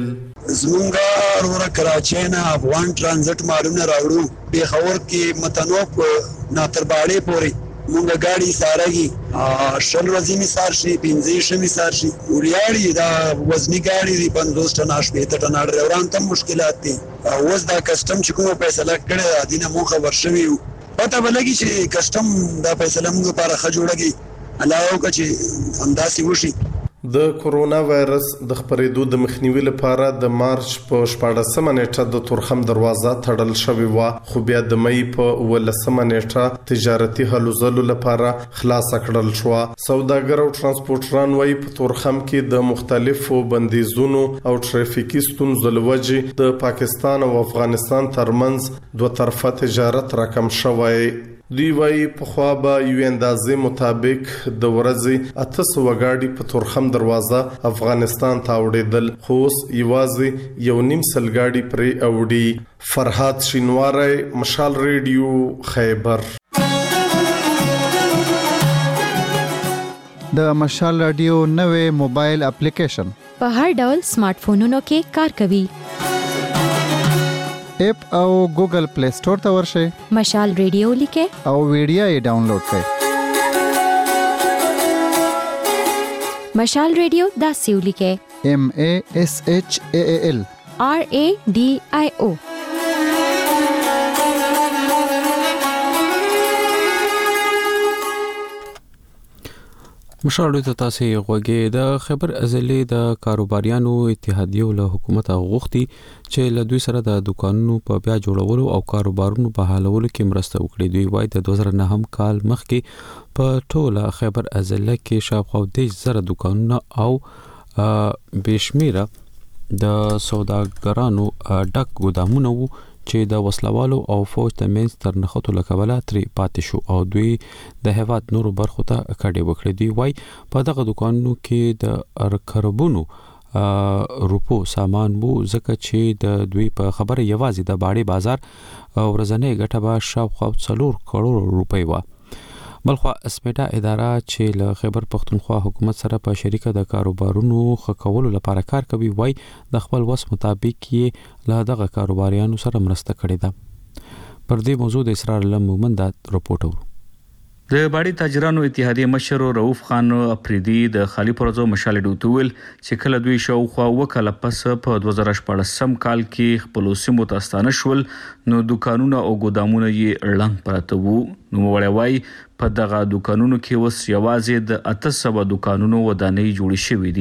زمونږ ورور کراچۍ نه افغان ترانزیت مالونه راوړو پیښور کې متنوب ناترباړې پورې مونږ گاډي سارهږي شل ورځې می سار شي 15 شمي سار شي وریاړي دا وزنی گاډي دی 50 ټن 80 ټن ډرایوران ته مشکلات دي. اوس دا کسٹم چې کومه فیصله کړې دینه مو خبر شوی پته ولګي چې کسٹم دا فیصله موږ لپاره ښه جوړږي علاوه کچې همداسې وشي. د کورونا وایرس د خپرېدو د مخنیوي لپاره د مارچ په 14 نیټه د تورخم دروازه تړل شوې و خو بیا د مې په 18 نیټه تجارتي هلو ځلو لپاره خلاص کړل شو. سوداګر او ترانسپورټران وايي په تورخم کې د مختلفو بندیزونو او ټریفیکي ستونزو لوجې د پاکستان او افغانستان ترمنځ دوه طرفه تجارت راکم شوی. دوی وايي په خوا به یو اندازې مطابق د ورځې 800 گاډي په تورخم دروازه افغانستان ته وړېدل خو اوس یوازې یو نیم سل گاډي پرې اوړي. فرحات شینواری مشال ریډیو خیبر. د مشال رادیو نوې موبایل اپلیکیشن په هر ډول سمارټ فونونو کې کار کوي. اپ او ګوګل پلی سٹور ته ورشئ مشال ریډیو لیکه او ویډیو یې ډاونلوډ کړئ. مشال ریډیو دا سیو لیکه MASHAAL RADIO. مشال ته تاسو غوږی د خبر ازلی د کاروباریانو اتحادیو له حکومت غوښتي چې له دوی سره د دکانونو په بیا جوړولو او کاروبارونو په حالولو کې مرسته وکړي. دوی وايي د 2009 کال مخکې په ټوله خبر ازلی کې شاوخوا 10,000 دکانونه او بشمیره د سوداګرانو ډک ګودامونه وو چې د وسلوالو او فوج د منځ تر نخښتو لکبله ترې پاتې شو او دوی د هیواد نورو برخو ته کډې وکړې. دوی وايي په دغه دکانونو کې د کربونو روپو سامان وو ځکه چې د دوی په خبره یوازې د باړې بازار ورځنۍ ګټه به شاوخوا 4 کروڑ روپۍ وه. بلخوا اسپیډا اداره چې له خیبر پختونخوا حکومت سره په شریکه د کاروبارونو ښه کولو لپاره کار کوي وايي د خپل وس مطابق یې له دغه کاروباریانو سره مرسته کړې ده. پر دې موضوع د اسرار الله مومند رپورټ ورو. د باړې تاجرانو اتحادیه مشر رؤف خان افریدي د خالی پرزو مشال ډوتول چې کله دوی شاوخوا وکاله پس په 2014 کال کې خپل سیمو ته ستانه شول نو دکانونه او ګودامونه یې اړلنګ پراته وو. نو وړوي په دغه دکانونو کې وس یوازې د 800 دکانونو ودانۍ جوړې شوې دي.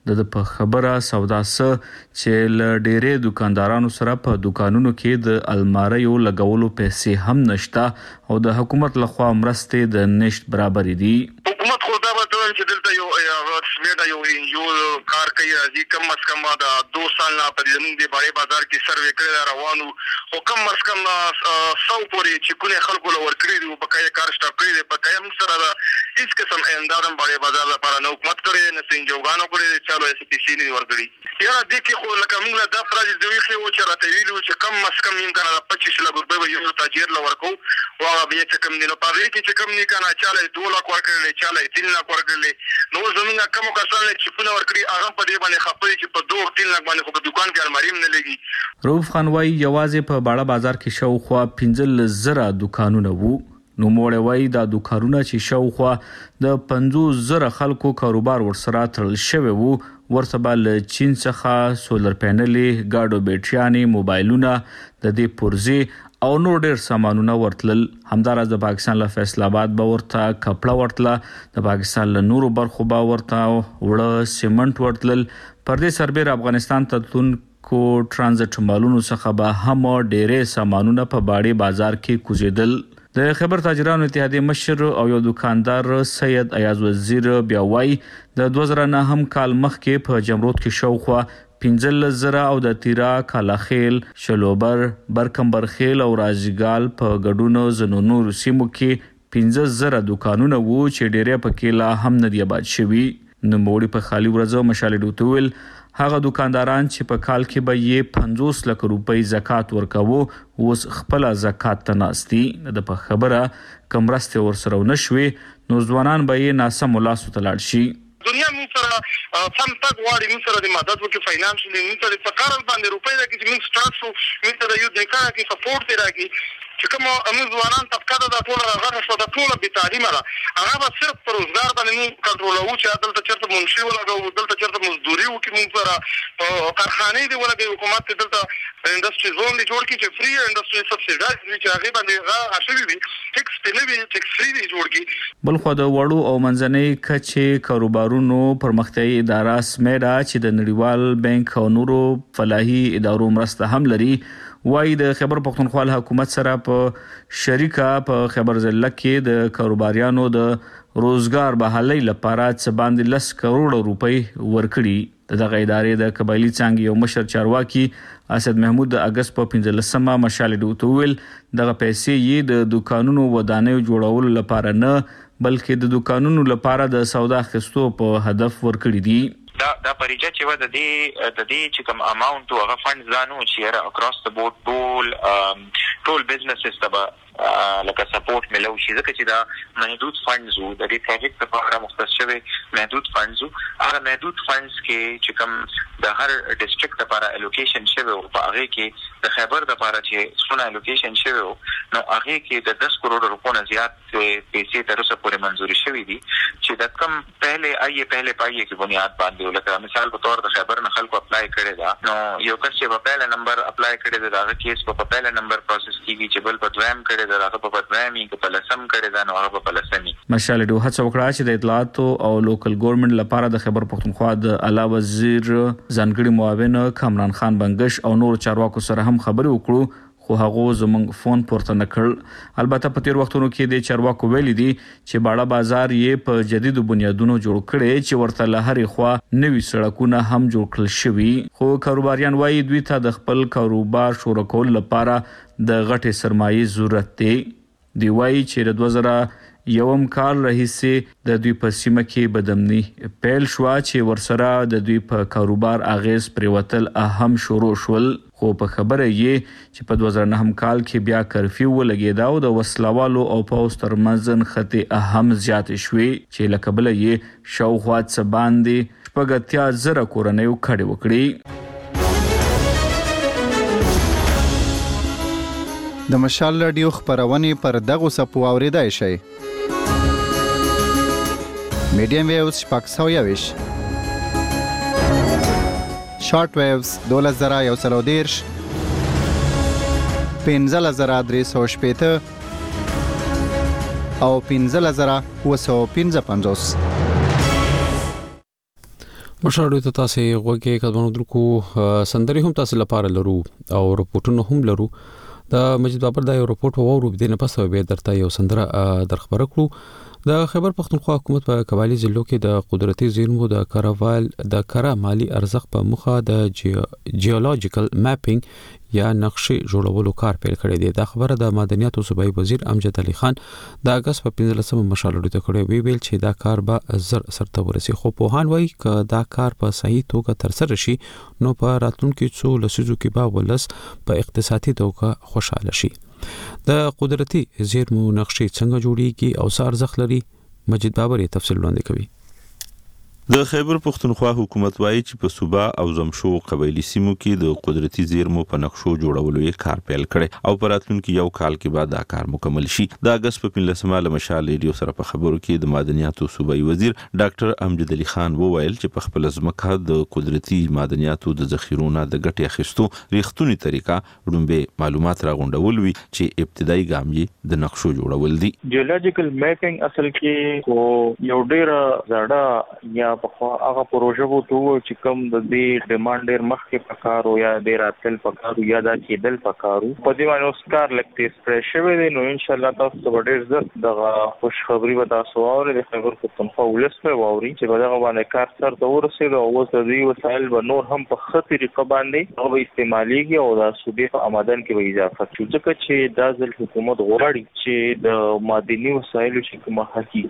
د په خبره سودا سره چې ل ډېرې دکاندارانو سره په دکانونو کې د الماریو لګولو پیسې هم نشته او د حکومت لخوا مرستې د نشټ برابر دي. حکومت خو دا وایي چې دلته یو سمیټا یو انجو کار کوي راځي کم از کم دا 2 سال نه په زمين دی بړې بازار کې سروې کړی روانو او کم از کم 100 پورې چې کله خلکو لور کړی دی په کای کار سټاپ کړی دی په کای هم سره دا هیڅ قسم اندازم بړې بازار لپاره نو حکومت کړی نه سنجوګانو کړی چالو اس پی سی نه ورګړي یا د کې خو لکه موږ دا پراجیک دوی خو چې راته ویلو چې کم از کم امکان 25 لک روپے یو تاجر لور کو او بیا چې کم دینو په کې چې کم نه کنه چاله 2 لک ورکړي چاله 3 لک ورکړي نو زمونږه کوم کسان چې په ورکړي هغه په دې باندې خپل چې په 2-3 لک باندې خو په دکان کې الماریم نه لګي. رؤوف خان وايي یوازې په باړه بازار کې شاوخوا 15,000 دکانونه وو. نو موړ وايي دا دکانونه چې شاوخوا د 50,000 خلکو کاروبار ورسره تړل شوی وو ورته بل چین څخه سولر پینلې گاډو بیټریانې موبایلونه د دې پرزي او نور ډېر سامانونه ورتلل. همدارس د پاکستان له فیصل آباد به ورته کپړه ورتله د پاکستان له نورو برخو به ورته وړه سیمنټ ورتلل. پر دې سربېر افغانستان ته تلونکو ترانزیت مالونو څخه به هم ډېرې سامانونه په باړې بازار کې کوزیدل. د خیبر تاجرانو اتحادیې مشر او یو دکاندار سید ایاز وزیر بیا وایي د 2009 کال مخکې په جمرود کې شاوخوا 15,000 او د تیرا کالاخیل شلوبر برکمبرخیل او راجګال په ګډونو زنو نور سیمو کې 15,000 دکانونه وو چې ډېرې پکې لا هم نه دی آباد شوي. نو موړي په خالي ورځو مشال ډوتویل هغه دکانداران چې په کال کې به یې 50 لک روپۍ زکات ورکاوه اوس خپل زکات ته ناستي. د په خبره کمرسته ورسره نشوي نو ځوانان به یې ناسم لاسو ته لاړ شي. دنیا موږ سره سم تک واړی موږ سره د مدد وکړي فاینانشلی موږ سره په کار باندې روپۍ راکړي چې موږ سٹارټ شو موږ سره یو د کار کې سپورټ دی راکړي چې کوم موږ ځوانان طبقه د ټول هغه شو د ټول به تعلیم را هغه به صرف پر روزګار باندې موږ کنټرول او چې دلته چرته منشي ولګو دلته چرته مزدوري وکړي موږ سره کارخانه دی ولګي حکومت دلته انډستری زون دی جوړ کړي چې فری انډستری سبسایډایز وي چې هغه باندې هغه اصلي وي ټیکس په نوی ټیکس فری دی جوړ کړي. بل خو د وړو او منځنۍ کچې کاروبارونو پرمختیايي اداره سمیډا چې د نړیوال بانک او نورو فلاحي ادارو مرسته هم لري وای د خیبر پختونخوا حکومت سره په شریکه په خیبر ضلع کې د کاروباریانو د روزګار بحالۍ لپاره څه باندې 10 کروڑ روپۍ ورکړي. دغه ادارې د قبایلی څنګه یو مشر چارواکي اسد محمود د اگست په 15مه مشال ډوتویل دغه پیسې یې د دکانونو ودانیو جوړولو لپاره نه بلکې د دکانونو لپاره د سودا خستو په هدف ورکړي دي. دا پریجا چې و د دې چې کوم اماونت او هغه فند ځانو چې را اکراس د بورډ ټول بزنسز ته لکه سپورټ ملو شي ځکه چې دا محدود فندز وو د دې پروجیکټ لپاره مختص شوی محدود فندز وو. هغه محدود فندز کې چې کوم د هر ډیسټریکټ لپاره الوکیشن شوی او په هغه کې د خیبر لپاره چې څونه الوکیشن شوی نو هغه کې د 10 کروڑ روپو نه زیات پیسې تر اوسه پورې منزوري شوې دي چې د کم پہلے پایې کې بنیاد باندې لکه مثال په تور د خیبر نه خلکو اپلای کړي دا نو یو کس چې په پہله نمبر اپلای کړي دا هغه کیس په پہله نمبر پروسس کیږي چې بل په دویم کړي دا هغه په دویمي کې په لسم کړي دا نو هغه په لسمي. مشال ډو هڅه وکړه چې د اطلاعات او لوکل ګورنمنت لپاره د خیبر پختونخوا د اعلی وزیر ځانګړي معاون کامران خان بنگش او نور چارواکو سره هم خبرې وکړو خو هغه زمونږ فون پورته نکړ. البته په تیر وختونو کې د چارواکو ویلي دي چې باړه بازار یې په جديدو بنیادونو جوړ کړي چې ورته له هرې خوا نوي سړکونه هم جوړ کړل شوي خو کاروباریان وایي دوی ته د خپل کاروبار شروع کول لپاره د غټې سرمایې ضرورت دی. دی وایي چې د 2001 کال راهیسې د دوی په سیمه کې بدامني پیل شو چې ورسره د دوی په کاروبار اغیز پریوتل اهم شروع شول خو په خبره یې چې په 2009 کال کې بیا کرفیو ولګیدا او د وسلوالو او پوس ترمنځ خطې اهم زیات شوې چې لکبل یې شاوخوا څه باندې شپږ زره کورنۍ کډې وکړي. د مشال رادیو خبرونه پر دغه سپو اوریدای شي. میډیم ویوز شپږ شارټ ویوز 2110 15350 او 15955. مشاهده ته تاسو غوږی کډونو درکو سندري هم تاسو لپاره لرو او رپورټونه هم لرو د مجید بابر دا یو رپورټ وورو بدینه پسو به درته یو سندره درخبر کړو د خیبر پختونخوا حکومت په قبایلی ضلعو کې د قدرتي زیرمو د کارا مالی ارزښت په مخه د جیولوجیکل ماپینګ یا نقشې جوړولو کار پیل کړی دی. دا خبره د معدنیاتو صوبایي وزیر امجد علي خان د اگست په 15 مشالړو ته کړی ویل چې دا کار به زر سرته ورسي، خو په هان وای ک دا کار په صحیح توګه تر سره شي نو په راتلونکو څو لسیزو کې به ولس په اقتصادي توګه خوشاله شي. د قدرتي زیرمو نقشې څنګه جوړیږي او څه ارزښت لري، مجید بابر یې تفصیل وړاندې کوي. د خیبر پختونخوا حکومت وایي چې په صوبا او زمشو قبایلی سیمو کې د قدرتي زیرمو په نقشو جوړولو یې کار پیل کړي او په راتلونکي یو کال کې بعد دا کار مکمل شي. د اگست په 15 مشال ریډیو سره په خبرو کې د معدنیاتو صوبایي وزیر ډاکټر امجد علي خان وویل چې په خپل ځمکه د قدرتي معدنیاتو د ذخیرونو د ګټې اخیستو ریښتونی طریقه وړاندې معلومات راغونډول وي چې ابتدایي ګام یې د نقشو جوړول دي. جیولوجیکل میپینګ اصل کې یو ډیر زړه یا په هغه پروژه وو چې کوم د دې ډیماند ډیر مخکې پکارو یا ډیر اتل پکارو یا دا کېدل پکارو په دې باندې اوسکار لکټي سپریډ شوی دی. نو ان شاء الله تاسو به ډیر زر د خوش خبري به تاسو اورئ د خبر پختونخوا ولس په واوري چې په دغه باندې کار سره ته ورسېږي او اوس د دې وسایل به نور هم په ښه طریقه باندې هغه استعمالېږي او د صوبې په آمدن کې به اضافه شي، ځکه چې دا ځل حکومت غواړي چې د معدني وسایلو چې کومه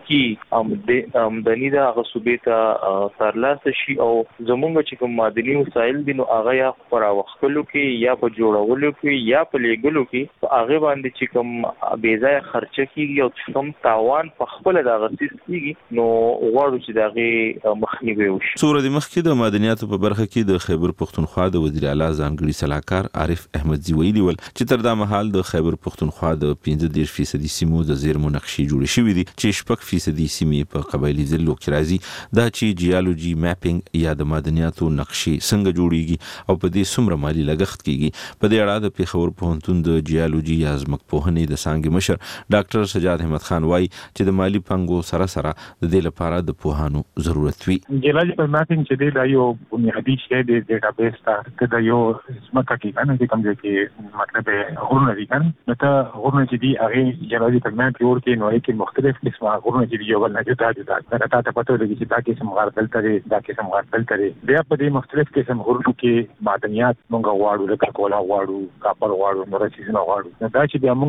حقيقي آمدني ده هغه صوبې ته ترلاسه شي او زمونږ چې کوم معدني وسایل دي نو هغه یا پر وختلو کې یا په جوړولو کې یا په لیګلو کې هغه باندې چې کوم بې ځای خرچه کیږي او کوم تاوان په خپل د غسیس کیږي نو غواړو چې دغه مخنیوي وشي. سورې مخکې د معدنیاتو په برخه کې د خیبر پختونخوا د وزیر اعلی ځانګړي صلاحکار عارف احمدزي ویلي ول چې تر دا مهال د خیبر پختونخوا د 15% سیمو د زیرمو نقشې جوړې شوې دي چې 6% سیمې په قبایلی ضلعو کې راځي. دا چې جیولوجي ماپینګ یا د معدنیاتو نقشې څنګه جوړیږي او په دې څومره مالی لګښت کیږي، په دې اړه د پیښور پوهنتون د جیولوجي یا ځمکپوهنې د څانګې مشر ډاکټر سجاد احمد خان وایي چې د مالی پنګو سره د دې لپاره د پوهانو ضرورت وي. جیولوجیکل ماپینګ چې دی دا یو بنیادی شی دی د ډیټابیس ته د یو ځمکه کې کنه چې کوم ځای کې مطلب غرونه دي کنه نو ته غرونه چې دی هغه جیولوجیکل ماپ جوړ کې نو کې مختلف قسمه غرونه چې یو بل نه جدا دا ته پته لګي چې دا کې سم غربل ترې دا کې سم غربل ترې بیا په دې مختلف قسم غرونو کې معدنیات مونږ غواړو لکه کولا غواړو کاپر غواړو نور څه نه غواړو دا چې بیا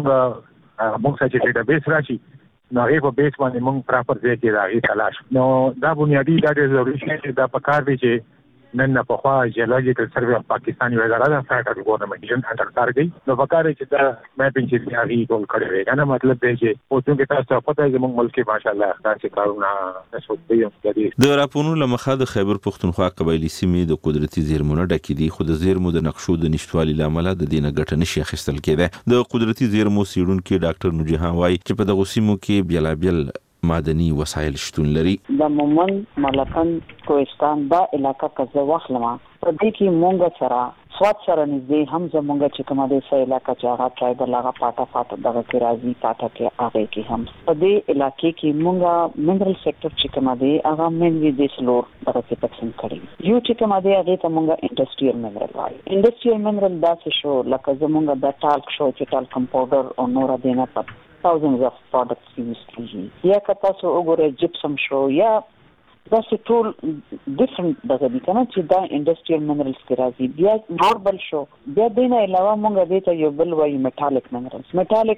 مونږ چې ډیټابیس راشي نو هغه په بیس باندې مونږ پراپر ځای کې راغی تلاش نو دا بنیادی دا ضروري شی چې دا پکار دی چې نن په خوا جیولوجیکل سروې اف پاکستان یو اداره فیډرل ګورنمنت انډر کار کوي نو پکار چې دا میپینګ چې هغه ټول کړی وي کنه مطلب دی چې او څنګه تاسو پته چې موږ ملک کې ماشاءالله تاسو کارونه تاسو کوي. د راپورونو لمخه د خیبر پختونخوا قبایلی سیمې د قدرتي زیرمونو ډکې دي، خو د زیرمو د نقشو د نشټوالي لامل د دینه ګټه نشي اخیستل کېده. د قدرتي زیرمو سیډونکو ډاکټر نورجهان وایي چې په دغه سیمو کې بیلابل معدني وسایل شتون لري. د مومن ملکن کوهستان دا علاقہ کزه واخلمه په دې کې مونږ سره سواد سره نږدې هم زمونږ چې کومه د سې علاقہ چې هغه ټرایبل هغه پاټه دغه کې راځي پاټه کې هغه کې هم په دې علاقې کې مونږ منرل سېکټر چې کومه دی هغه منوي د سلور دغه څه تقسیم کړي یو چې کومه دی هغه ته مونږ انډستریال منرل وایي. انډستریال منرل دا څه شو لکه زمونږ د ټالک شو چې ټالکم پاوډر او نور دینه په thousands of products use کیږي یا که تاسو وګورئ جپسم شو یا دا ټول ډیفرنٹ دغه دي کنه چې دا انډستریال منرلز کې راځي. بیا ماربل شو بیا دینه علاوه مونږ دې ته یو بل وایي میټالیک منرلز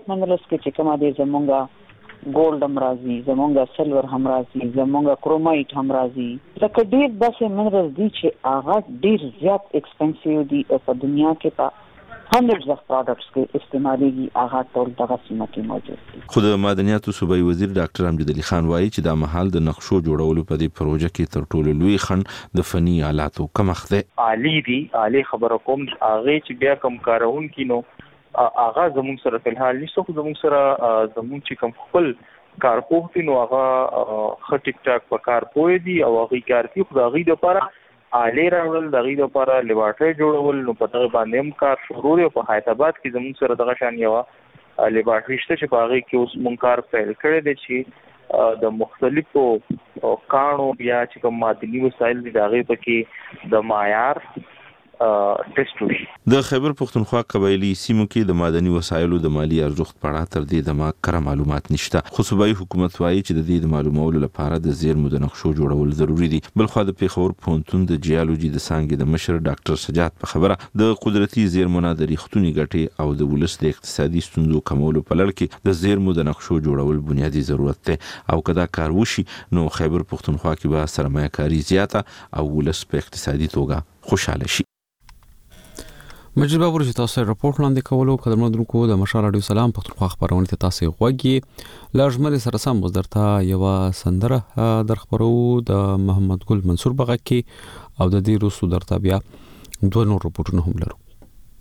کې چې کومه دي زمونږ ګولډ هم راځي زمونږ سلور هم راځي زمونږ کرومایټ هم راځي لکه ډیر داسې منرلز دي چې هغه ډیر زیات ایکسپنسیو دي او په دنیا کې په hundreds of products کې استعمالي هغه ټول دغه سیمه کې موجود دي. خو د معدنیاتو صوبایي وزیر ډاکټر امجد علي خان وایي چې دا مهال د نقشو جوړولو په دې پروژه کې تر ټولو لوی خنډ د فني آلاتو کمښت دی. عالی خبره کوم هغه چې بیا کم کارون کینو هغه زموږ سره په حال نشته خو زموږ سره زموږ چې کوم خپل کارپوهتینو هغه خټیک ټاک په کارپوه دي او هغه کار کوي خو هغه لپاره آلې راوړل دغه لپاره لیبارټري جوړول نو په دغه باندې هم کار شروع دی. په حیدرآباد کې زموږ سره دغه شان یو لیبارټري شته چې په هغه کې اوس مونږ کار پیل کړی دی چې د مختلفو کانو یا چې کوم معدني وسایل دي دغه پکې د معیار ټیسټ وشي. د خیبر پښتونخوا قبایلی سیمو کې د معدني وسایلو د مالی ارزښت په اړه تر دې دمه کره معلومات نشته، خو صوبایي حکومت وایي چې د دې د معلومولو لپاره د زیرمو د نقشو جوړول ضروری دي. بلخو د پیښور پوهنتون د جیالوجي د څانګې د مشر ډاکټر سجاد په خبره د قدرتي زیرمو نه د ریښتونی ګټې او د ولس د اقتصادي ستونزو کمولو په لړ کې د زیرمو د نقشو جوړول بنیادی ضرورت دی او کدا کار وشي نو خیبر پښتونخوا کې به سرمایه کاری زیاته او ولس په اقتصادي توګه خوشاله شي. مجید بابر چې تاسو راپورټ لاندې کولو قدرمنونکو د مشال رادیو سلام پښتونخوا خبرونه ته تاسو غوږی لازمه سره سم مزدرتا یو سندره در خبرو د محمد ګل منصور بغا کې او د دې روسو درته بیا دوه نور راپورټونه هم لرو.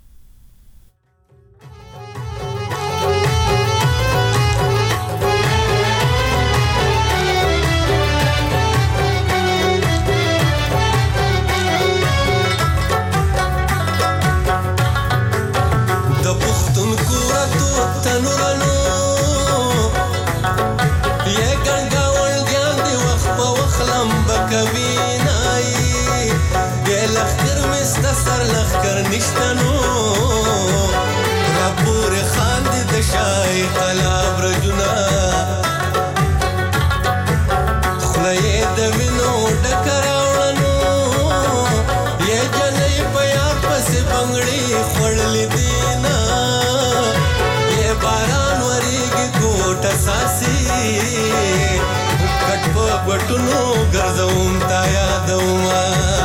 وټونو ګرځوم تا یادوما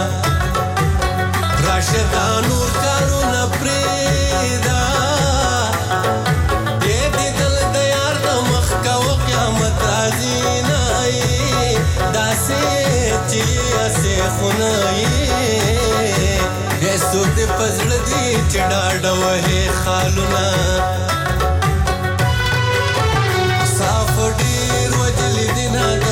راشدا نور کارونه پریدا دې دل د یار د مخ کا قیامت راځي نای داسې چې اسه خنای هیڅ دې پزړ دې چډا ډوه خالونه صاف ډیر وجل دینا د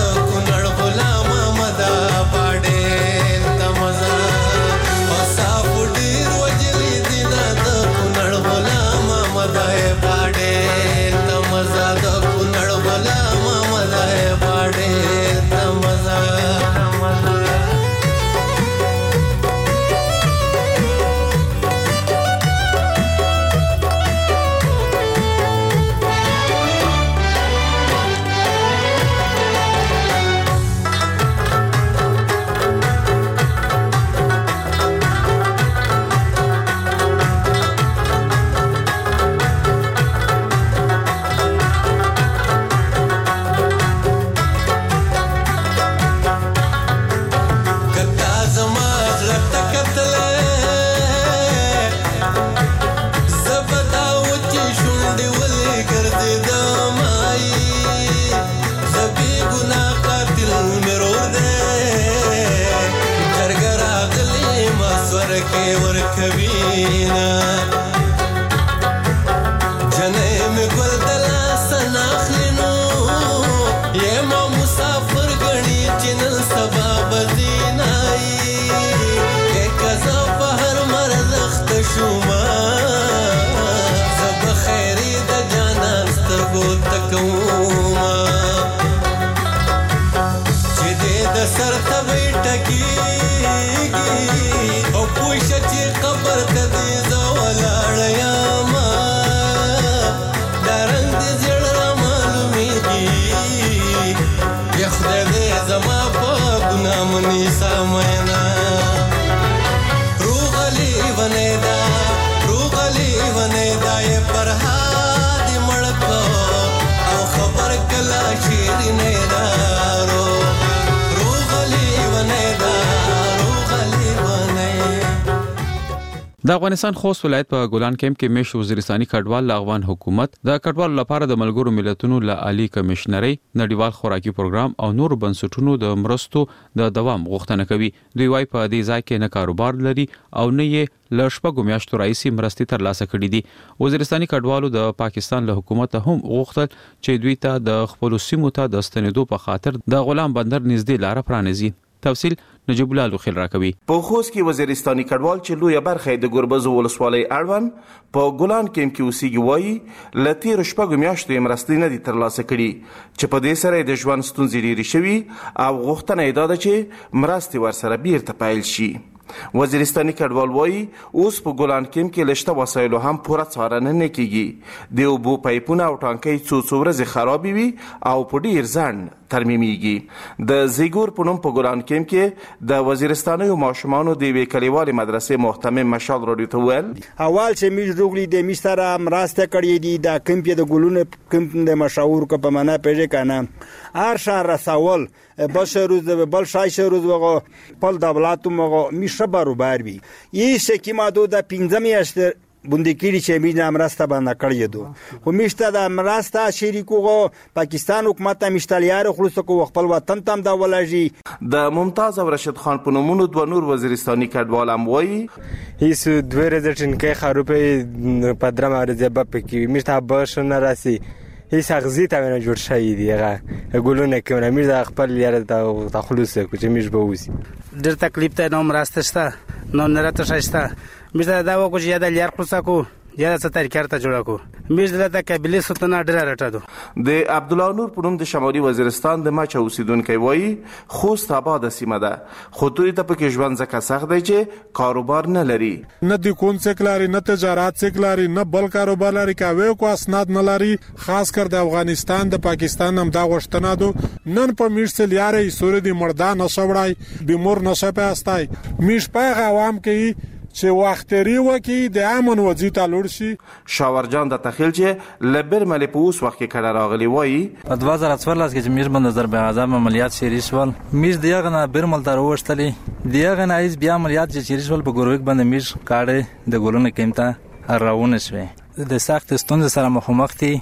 د افغانستان خوست ولایت په ګولان کیمپ کې مش وزیرستاني کډوال له افغان حکومت د کډوالو لپاره د ملګرو ملتونو له عالی کمشنري نړیوال خوراکي پروګرام او نور بنسټونو د مرستو د دوام غوښتنه کوي. دوی وايي په دې ځای کې نه کاروبار لري او نه یې له شپږو میاشتو راهیسې مرستې ترلاسه کړې دي. وزیرستاني کډوالو د پاکستان له حکومت هم غوښتل چې دوی ته د خپل سیمو ته د ستنېدو په خاطر د غلام بندر نږدې لار پرانیزي. تفصیل نجیب الله لوخیل راکوي. په خوست کې وزیرستاني کډوال چې لویه برخه د ګربز ولسوالۍ اړوند په ګلان کېم کې اوسېږي وایي له تېرو شپږو میاشتو یې مرستې نه دي ترلاسه کړي چې په دې سره یې د ژوند ستونزې ډېرې شوي او غوښتنه یې دا ده چې مرستې ورسره بیرته پیل شي. وزیرستاني کډوال وایي اوس په ګلان کېم کې لشته وسایلو هم پوره څارنه نه کیږي. د اوبو پایپونه او ټانکۍ څو ورځې خرابې وي او په ډیر ځنډ ترمیمیږي. د زیګور په نوم په ګلان کېم کې د وزیرستاني ماشومانو د یوې کلیوالې مدرسې محتمم مشال راډیو ته وویل اول چې موږ روغلي د موږ سره مرسته کړې دي د کمپ د ګلونو کمپ د مشاور کو په معنا پیژې کنه هر شهر رسول بل شای روز وغه پل دولتو مغه میشه برابر وي یې چې ما دو د 15 میاشتې بندګیری چې موږ مرسته باندې کړی دو خو میشته د مرسته شریکو پاکستان حکومت مشتلیار خلاص کو خپل وطن تم دا ولږي. د ممتاز او رشید خان په نومونو دوه نور وزیرستاني کډوال هم وایي هیڅ دوه ورځې کې خروپې په درمه ورځې به کې میشته بشنه راسي هیڅ اغزی ته نه جوړ شوی دی هغه ګلونه کې نه د خپل یاره د تخلص کو چې مش به وسی ډېر تکلیف ته نو مرسته شته نو نه راته شایسته مې دا وکړ چې دا لار خلاص کو یا څه طریقې ته جوړ کو مې دلته قابلیت ستنه ډېر راټادو. د عبد الله نور په نوم د شمالي وزیرستان د ماچ اوسیدونکو وایي خوست آباد سیمه ده خو دوی ته پکې ژوند ځکه سخت دی چې کاروبار نه لري نه د کون سکلاري نه تجارت سکلاري نه بل کاروبار لري کاوه کو اسناد نه لري خاص کر د افغانستان د پاکستان هم دا غوښتنه دو نن په میرسل یاري سوري د مردان نشوړای د مور نشه په استای میش په عوام کې چې وختري وکي د امن وضعیت لوړ شي. شاورجان د تخیل چې لبر ملي په اوس وخت کې کړه راغلی وایي په 2014 کې چې میر باندې ضرب اعظم عملیات شری شول میر دیغه نه برمل تر وشتلې دیغه نه ایز بیا عملیات چې شری شول په ګوروک باندې میر کاړه د ګولونه قیمته راونه شوه د سخت ستونزې سره مخامخ دي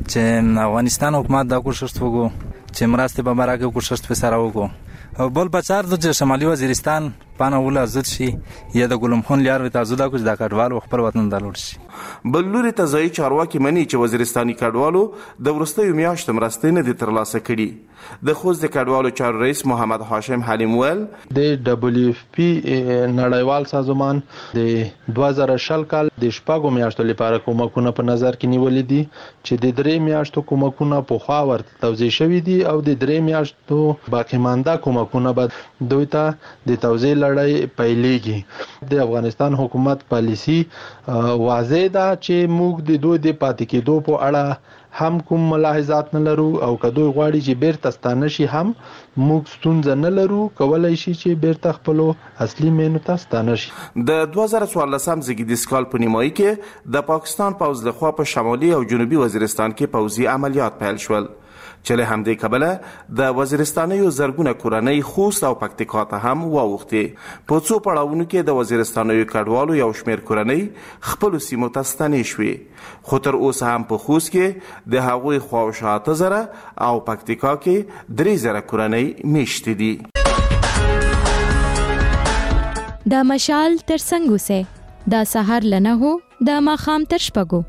چې افغانستان حکومت دا کوشش وکړو چې مرسته به مرګه کوشش په سره وکړو بل بچار د شمالي وزیرستان پانه ولا زد شي یا د ګلم خون لیار وي تاسو دا کوم د کډوال خپل وطن د لور شي. بل لوري ته ځای چارواکي مني چې وزیرستاني کډوالو د ورستیو میاشتو مرستې نه دي ترلاسه کړي. د خوست د کډوالو چارو رئیس محمد هاشم حلیم ول د دبليو اف پی نړیوال سازمان د 2020 کال د شپږو میاشتو لپاره کومکونه په نظر کې نیولې دي چې د 3 میاشتو کومکونه په خوا ورته توزیع شوې دي او د 3 میاشتو باقی مانده کومکونه به دوی ته د توزیع لړۍ پیلېږي. د افغانستان حکومت پالیسی واضح ده چې موږ د دوی د پاتې کېدو په اړه هم کوم ملاحظات نه لرو او کدوې غواړي چې بیرته ستانه شي هم موږ ستونزه نه لرو کولای شي چې بیرته خپل اصلي مینو ته ستانه شي. د 2014 زیږدیز کال په نیمایي کې د پاکستان پوځ لخوا په شمالي او جنوبي وزیرستان کې پوځي عملیات پیل شول چې له همدې کبله د وزیرستاني زرګونه کورنۍ خوست او پکتیکا ته هم واوښتي. په څو پړاوونو کې د وزیرستاني کډوالو یو شمېر کورنۍ خپل سیمو ته ستنې شوې خو تر اوسه هم په خوست کې د هغوی خواوشاته زره او پکتیکا کې 3000 کورنۍ میشتې دي. د مشال تر څنګه سه د سحر لنه هو د ماخام تر شپګو.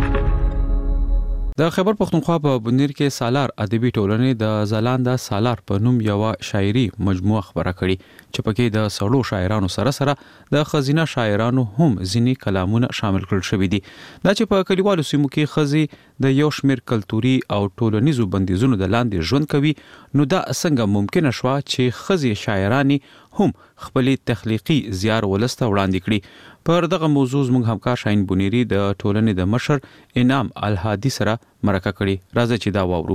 د خیبر پختونخوا په بنیر کې سالار ادبي ټولنې د زلاند سالار په نوم یو شاعري مجموعه خبره کړي چې پکې د سړو شاعرانو سره د خزینه شاعرانو هم ځینی کلامونه شامل کړل شوی دي. دا چې په کلیوالو سیمو کې خزي د یو شمیر کلتوري او ټولنیزو بندیزونو د لاندې ژوند کوي نو دا څنګه ممکن شوه چې خزي شاعرانی هم خپل تخلیقي زیار ولسته وړاندې کړي. پر دغه موضوع زموږ همکار شاهین بونيري د ټولنې د مشر انعام الهادي سره مرکه کړي. راځي چې دا واورو.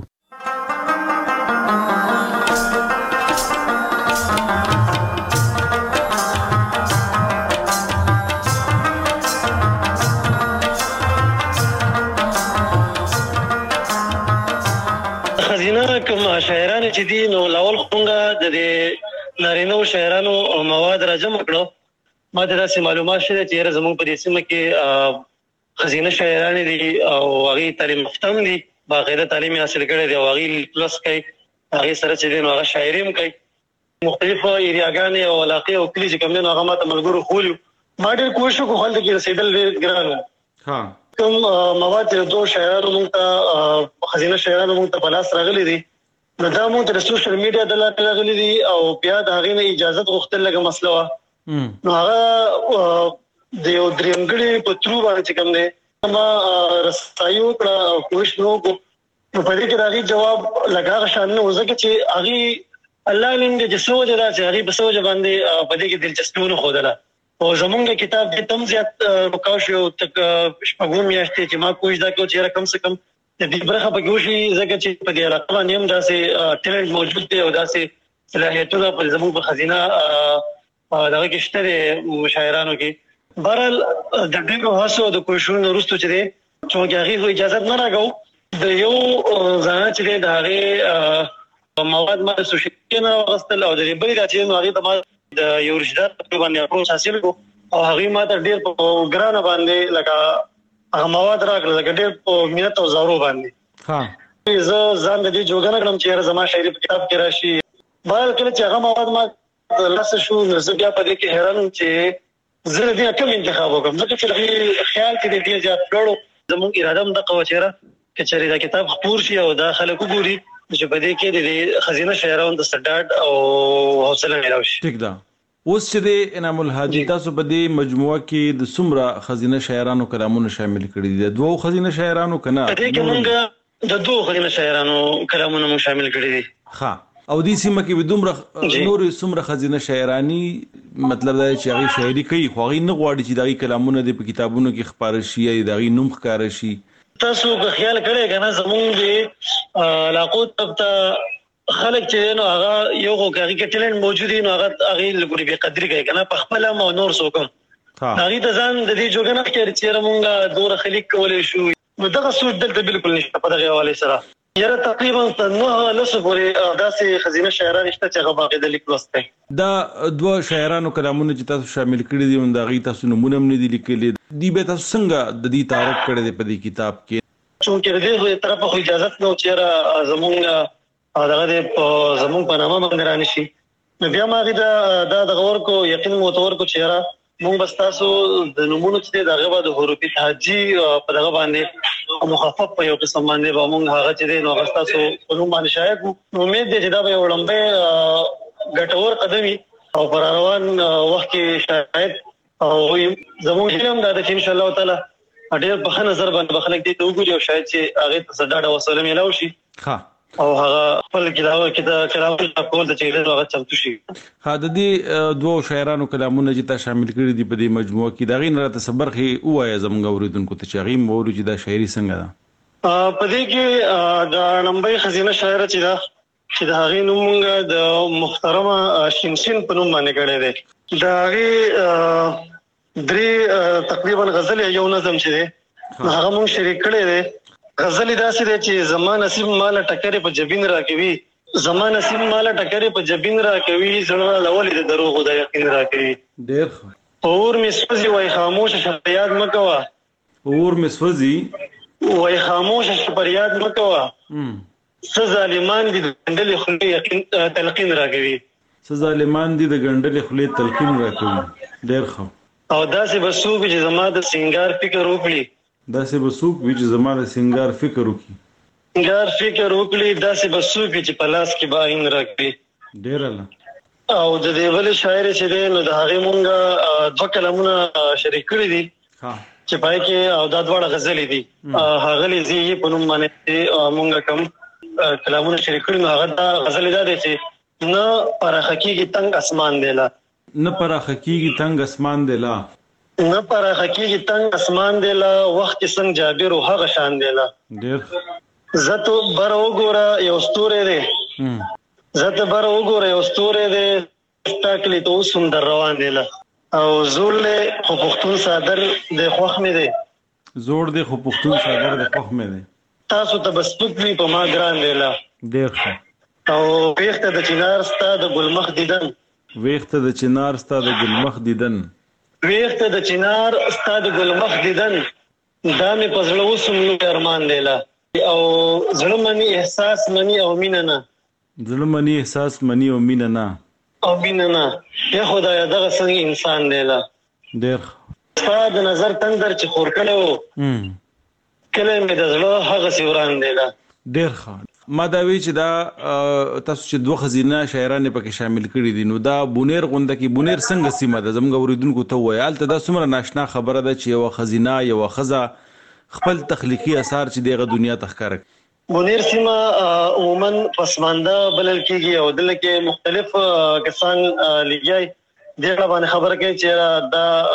خزینه کوم شاعران چې دي نو لاول څنګه د نارینو شاعرانو مواد راجم کړو ما داسې معلومات شته چې زموږ په دې سیمه کې خزینه شاعران دي او هغه تعلیم یافتم دي باقاعده تعلیم حاصل کړي دي او هغه پلس کوي هغه سره چې دین هغه شاعري هم کوي مختلفو ایریاګانې او علاقې او کلی چې کوم نه هغه ماته ملګرو خول ما ډېر کوشش کوم خلک کې رسیدل ډېر ګران ها کوم مواد دوه شاعرانو مونږ ته خزینه شاعرانو مونږ ته په لاس راغلي دي نو دا مونږ د سوشل میډیا د لارې راغلي دي او بیا د هغې نه اجازت غوښتل لږه مسله وه. نو هغه د یو درېمګړي په ترو باندې چې کوم دی ما رسایي وکړه او کوشش مې وکړو. نو په دې کې د هغې جواب لږ هغه شان نه و، ځکه چې هغې الله علم دی چې څه وجه ده چې هغې په څه وجه باندې په دې کې دلچسپي ونه ښودله. او زمونږ کتاب دې تم زیات رکاو شو تک شپږم میاشتې چې ما کوشش دا کړو چې یاره کم څه کم د دې برخه پکې وشي، ځکه چې په دې علاقه باندې هم داسې ټیلنټ موجود دی او داسې صلاحیتونه په زموږ په خزینه دغه کې شته دی مشاعرانو کې. بهرحال د ډېرو هڅو د کوششونو وروسته چې دی چونکې هغې خو اجازت نه راکوو، د یو زنانه چې دی د هغې مواد ما د سوشل میډیا نه راواخیستل او د دې بلې دا چې نو هغې ته ما د یو رشتهدار په باندې اپروچ حاصل کړو او هغې ما ته ډېر په ګرانه باندې لکه هغه مواد راکړل، لکه ډېر په مینت او زارو باندې. زه ځان د دې جوګه نه کړم چې یاره زما شاعري په کتاب کې راشي. بهرحال کله چې هغه مواد ما ترلاسه شو نو زه بیا په دې کې حیران وم چې زه د دې کوم انتخاب وکړم، ځکه چې د خیال کې د ډېر زیات ګړو زموږ اراده هم دغه وه چې یاره که چېرې دا کتاب خپور شي او دا خلک وګوري چې په دې کې د خزینه شاعرانو د ډاډ او حوصله میلاو شي. ټیک ده. اوس چې د انعام الهادي تاسو په دې مجموعه کې د څومره خزینه شاعرانو کلامونه شامل کړي دي؟ د دوه خزینه شاعرانو کنه؟ په دې کې موږ د دوه خزینه شاعرانو کلامونه مو شامل کړي دي. ها او دې سیمه کې به دومره نور څومره خزینه شاعرانی مطلب دا چې هغه شاعري کوي خو هغه نه غواړي چې دغه کلامونه د په کتابونو کې خبره شي یا دغه نوم ښکار شي. تاسو که خیال کړئ کنه زموږ د علاقو ته خلک چې نو هغه یو خو هغه کې ټیلنټ موجود دي نو هغه لګوري به قدر کوي کنه په خپل او نور څوک هغه ته ځان د دې جوګه نه کړي چې موږ دوره خلیق کولای شو. نو دغه سوچ دلته بالکل نشته په دغه حواله سره. یاره تقریبا نه لسه پورې داسې خزینه شاعران شته چې هغه باقي د لیک لوست کوي. دا دوه شاعرانو کلامونه چې تاسو شامل کړي دي دا غي تاسو نمونه هم نه دي لیکلي دی به تاسو څنګه د دې تعارف کړی دی په دې کتاب کې؟ چونکې د دې طرفه خو اجازه نو چې زمونږ دغه زمونږ په نامه باندې رانه شي. نو بیا ما غي دا د غور کو یقین متور کو چې مونږ بس تاسو د نمونه چې دغه به د حروفي تهجی په دغه باندې مخفف په یو قسم باندې به مونږ هغه چې نو تاسو په نوم باندې شاید امید دي چې دا به وړاندې ګټور قدمي او پر روان وخت کې شاید او زموږ علم دا چې ان شاء الله تعالی ډېر په ښه نظر باندې خلک دې ته وګوري او شاید چې هغه ته ډاډه وسله میلاو شي او هغه خپل کلامونه کول د چیرې هغه چمتو شي. ها د دې دوه شاعرانو کلامونه چې تا شامل کړي دي په دې مجموعه کې دا غي نه راته صبرخي وایا زموږ اوریدونکو ته چې غي مورو چې دا شاعري څنګه ده؟ په دې کې د نمبر خزینه شاعر چې دا غي نومونګه د محترمه شینشین په نوم باندې کړي دي. دا غي درې تقریبا غزل یو نظم چې دی هغه مونږ شریک کړي دي. غزل داسې دی چې زما نصیب مال ټکرې په جبین راکوي، زما نصیب مال ټکرې په جبین راکوي، زړه لولې د دروغ د یقین راکوي. ډېر اور می سوځي وای خاموش فریاد مکوا، اور می سوځي وای خاموش فریاد مکوا، څه ظالمان دي د ګندلې خلې یقین تلقین راکوي، څه ظالمان دي د ګندلې خلې تلقین راکوي. ډېر ښه. او داسې بسوب چې زما د سنگار فکر وکړي، داسې بسوک وی چې زما د سنگار فکر وکړي، سنگار فکر وکړي، داسې بسوک چې په لاس کې باین راکړي. ډېر الله. او د دې بل شاعر چې دی نو د هغې مونږ دوه کلامونه شریک کړي دي چې پای کې او دا دواړه غزلې دي. ښاغلي زی یې په نوم باندې مونږ کوم کلامونه شریک کړي نو هغه دا غزلې دا دی چې نه پراخه کېږي تنګ اسمان دی لا، نه پراخه کېږي تنګ اسمان دی لا، نه پراخه کېږي تنګ اسمان دی لا، وخت کې څنګه جابر او هغه شان دی لا. ډېر. زه ته بر وګوره یو ستوری دی، زه ته بر وګوره یو ستوری دی، ستا کلي ته اوس هم در روان دی لا. او زوړ دی خو پښتون صادر دی خوښ مې دی، زوړ دی خو پښتون صادر دی خوښ مې دی، تاسو ته به سپک وي په ما ګران دی لا. ډېر ښه. او ویښته د چنار ستا د ګلمخ دیدن، ویښته د چنار ستا د ګلمخ دیدن، ویښته د چنار ستا د ګلمخ دیدن، دا مې په زړه اوس هم لوی ارمان دی لا. او زړه مني احساس مني او مینه نه، زړه مني احساس مني او مینه نه، او مینه نه. یا خدایه دغه څنګه انسان دی لا. ډېر. ستا د نظر تندر چې خور کړی و کله مې د زړه هغسې وران دی لا. ډېر ښه. ما دا وی چې دا تاسو چې دوه خزینه شاعران پکې شامل کړي دي نو دا بونیر غونډه کې بونیر څنګه سیمه ده زموږ اوریدونکو ته وایي ته دا څومره ناشنا خبره ده چې یو خزینه یو خزه خپل تخلیقي اثار چې دغه دنیا ته ښکاره بونیر سیمه عموما پسمانده بلل کېږي او دلته کې مختلف کسان لګي دغه باندې خبره کوي چې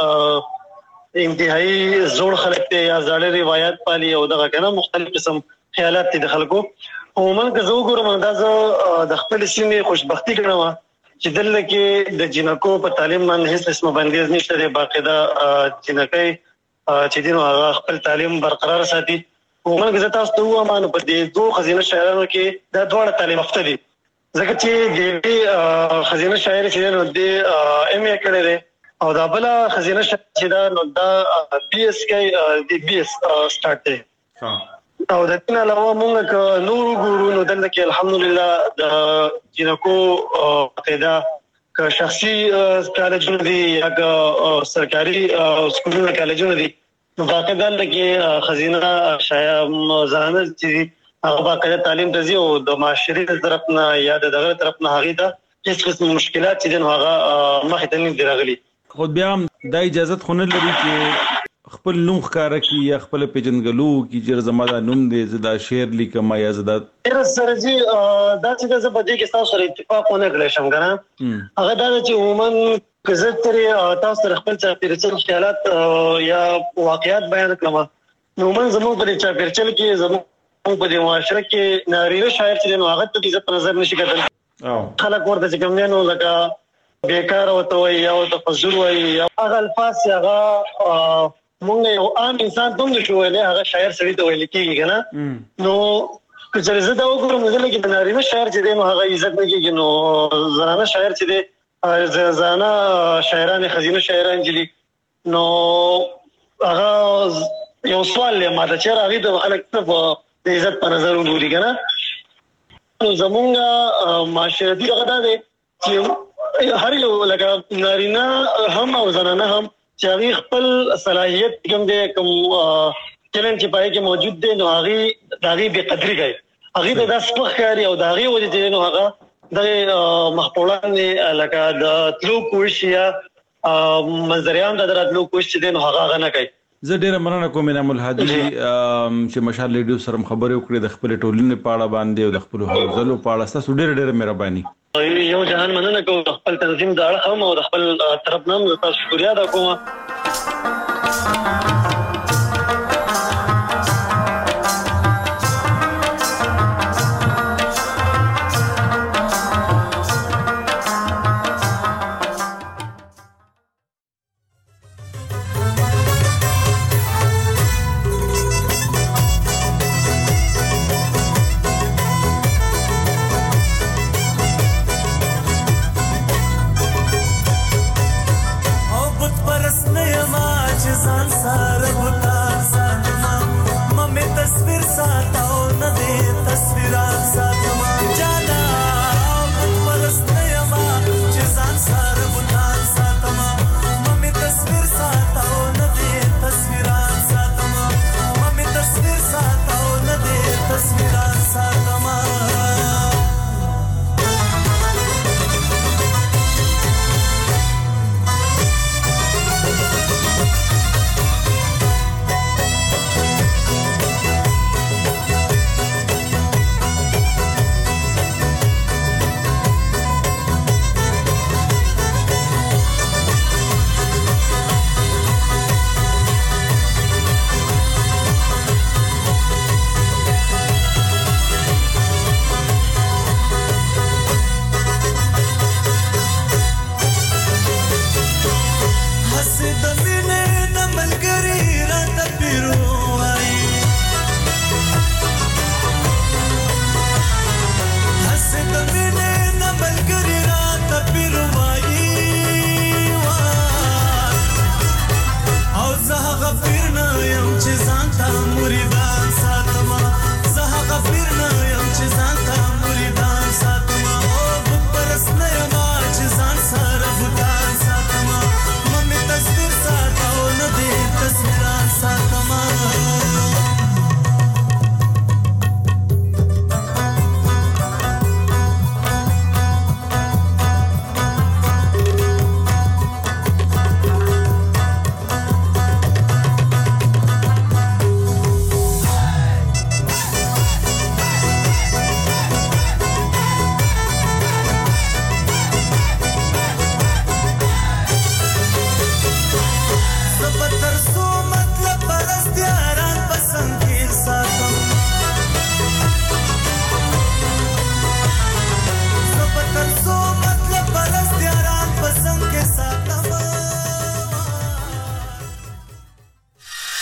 دا انتهایی زوړ خلک ته یا زړې روایت پالي او دغه کنه مختلف قسم خیالات دي د خلکو عموما که زه وګورم اندازه د خپل سیمې خوشبختی کړم چې دلته کې د جنکو په تعلیم باندې هیڅ قسمه بندیز نشته دی باقاعده جنکۍ چې دین هغه خپل تعلیم برقرار ساتي عموما که زه تاسو ته وایم په دې دوه خزینه شاعرانو کې دا دواړه تعلیم یافته دي ځکه چې د خزینه شاعر چې نو د ام ای کړی دی او دا بل خزینه شاعر چې دا نو دا بي اس کې د بي اس سٹارټ دی او د دې علاوه موږ ک نور ګورو نو دلته کې الحمدلله د جنکو قاعده ک شخصي کالجونه دي یا ک سرکاري سکولونو کالجونه دي نو باقاعده لکه خزینه شاعر زانه چې هغه باقاعده تعلیم ته ځي او د معاشري طرف نه یا د دغه طرف نه هغه ته هیڅ قسم مشکلات چې دغه مخې ته نه دی راغلي خو بیا د اجازه خونه لري چې خپل نوم ښکارا کی یا خپل پیجنګلو کی چې زما د نوم دې زدا شعر لیکم یا زدا تر سره جی دا چې زه په دې کې تاسو سره اتفاق ونه کړی شم کنه هغه دا چې عموما کزه تر تاسو سره خپل چاپیرچل خیالات یا واقعیات بیان کړم نو عموما زموږ په چاپیرچل کې زموږ په دې معاشره کې نارینه شاعر چې نو هغه ته عزت په نظر نشي کېدل خلک ورته چې کوم نه نو لکه بیکار او ته یا او تفضل وي یا هغه الفاظ هغه مونږ یو عام انسان دوم نشو ویلې هغه شاعر سړي ته ویل کېږي کنه نو که چې زه دا وګورم نو لکه د نارینه شاعر چې دی نو هغه عزت نه کېږي نو زنانه شاعر چې دی زنانه شاعران خزینه شاعران چې دي نو هغه یو سوال له ماده چې راغی د خلک ته د عزت په نظر وګوري کنه نو زمونږ معاشرتي هغه دی چې هر یو لکه نارینه هم او زنانه هم چې هغه خپل صلاحیت کوم دی کوم چیلنج چې پای کې موجود دی نو هغه داغي به قدرې کوي هغه د سپخ کاری او داغي وجه چې نو هغه د محپولان لکه د تلو کوشیا منظریان د دراتلو کوشش دي نو هغه نه کوي زه ډیره مننه کوم انعام الهادي چې مشال ریډیو سره خبرې وکړې د خپل ټولنې په اړه باندې او د خپل حوزلو په اړه تاسو ډیره مهرباني یو جهان مننه کوم خپل تنظیم د اړه هم او د خپل طرف نام تاسو شکریا ادا کوم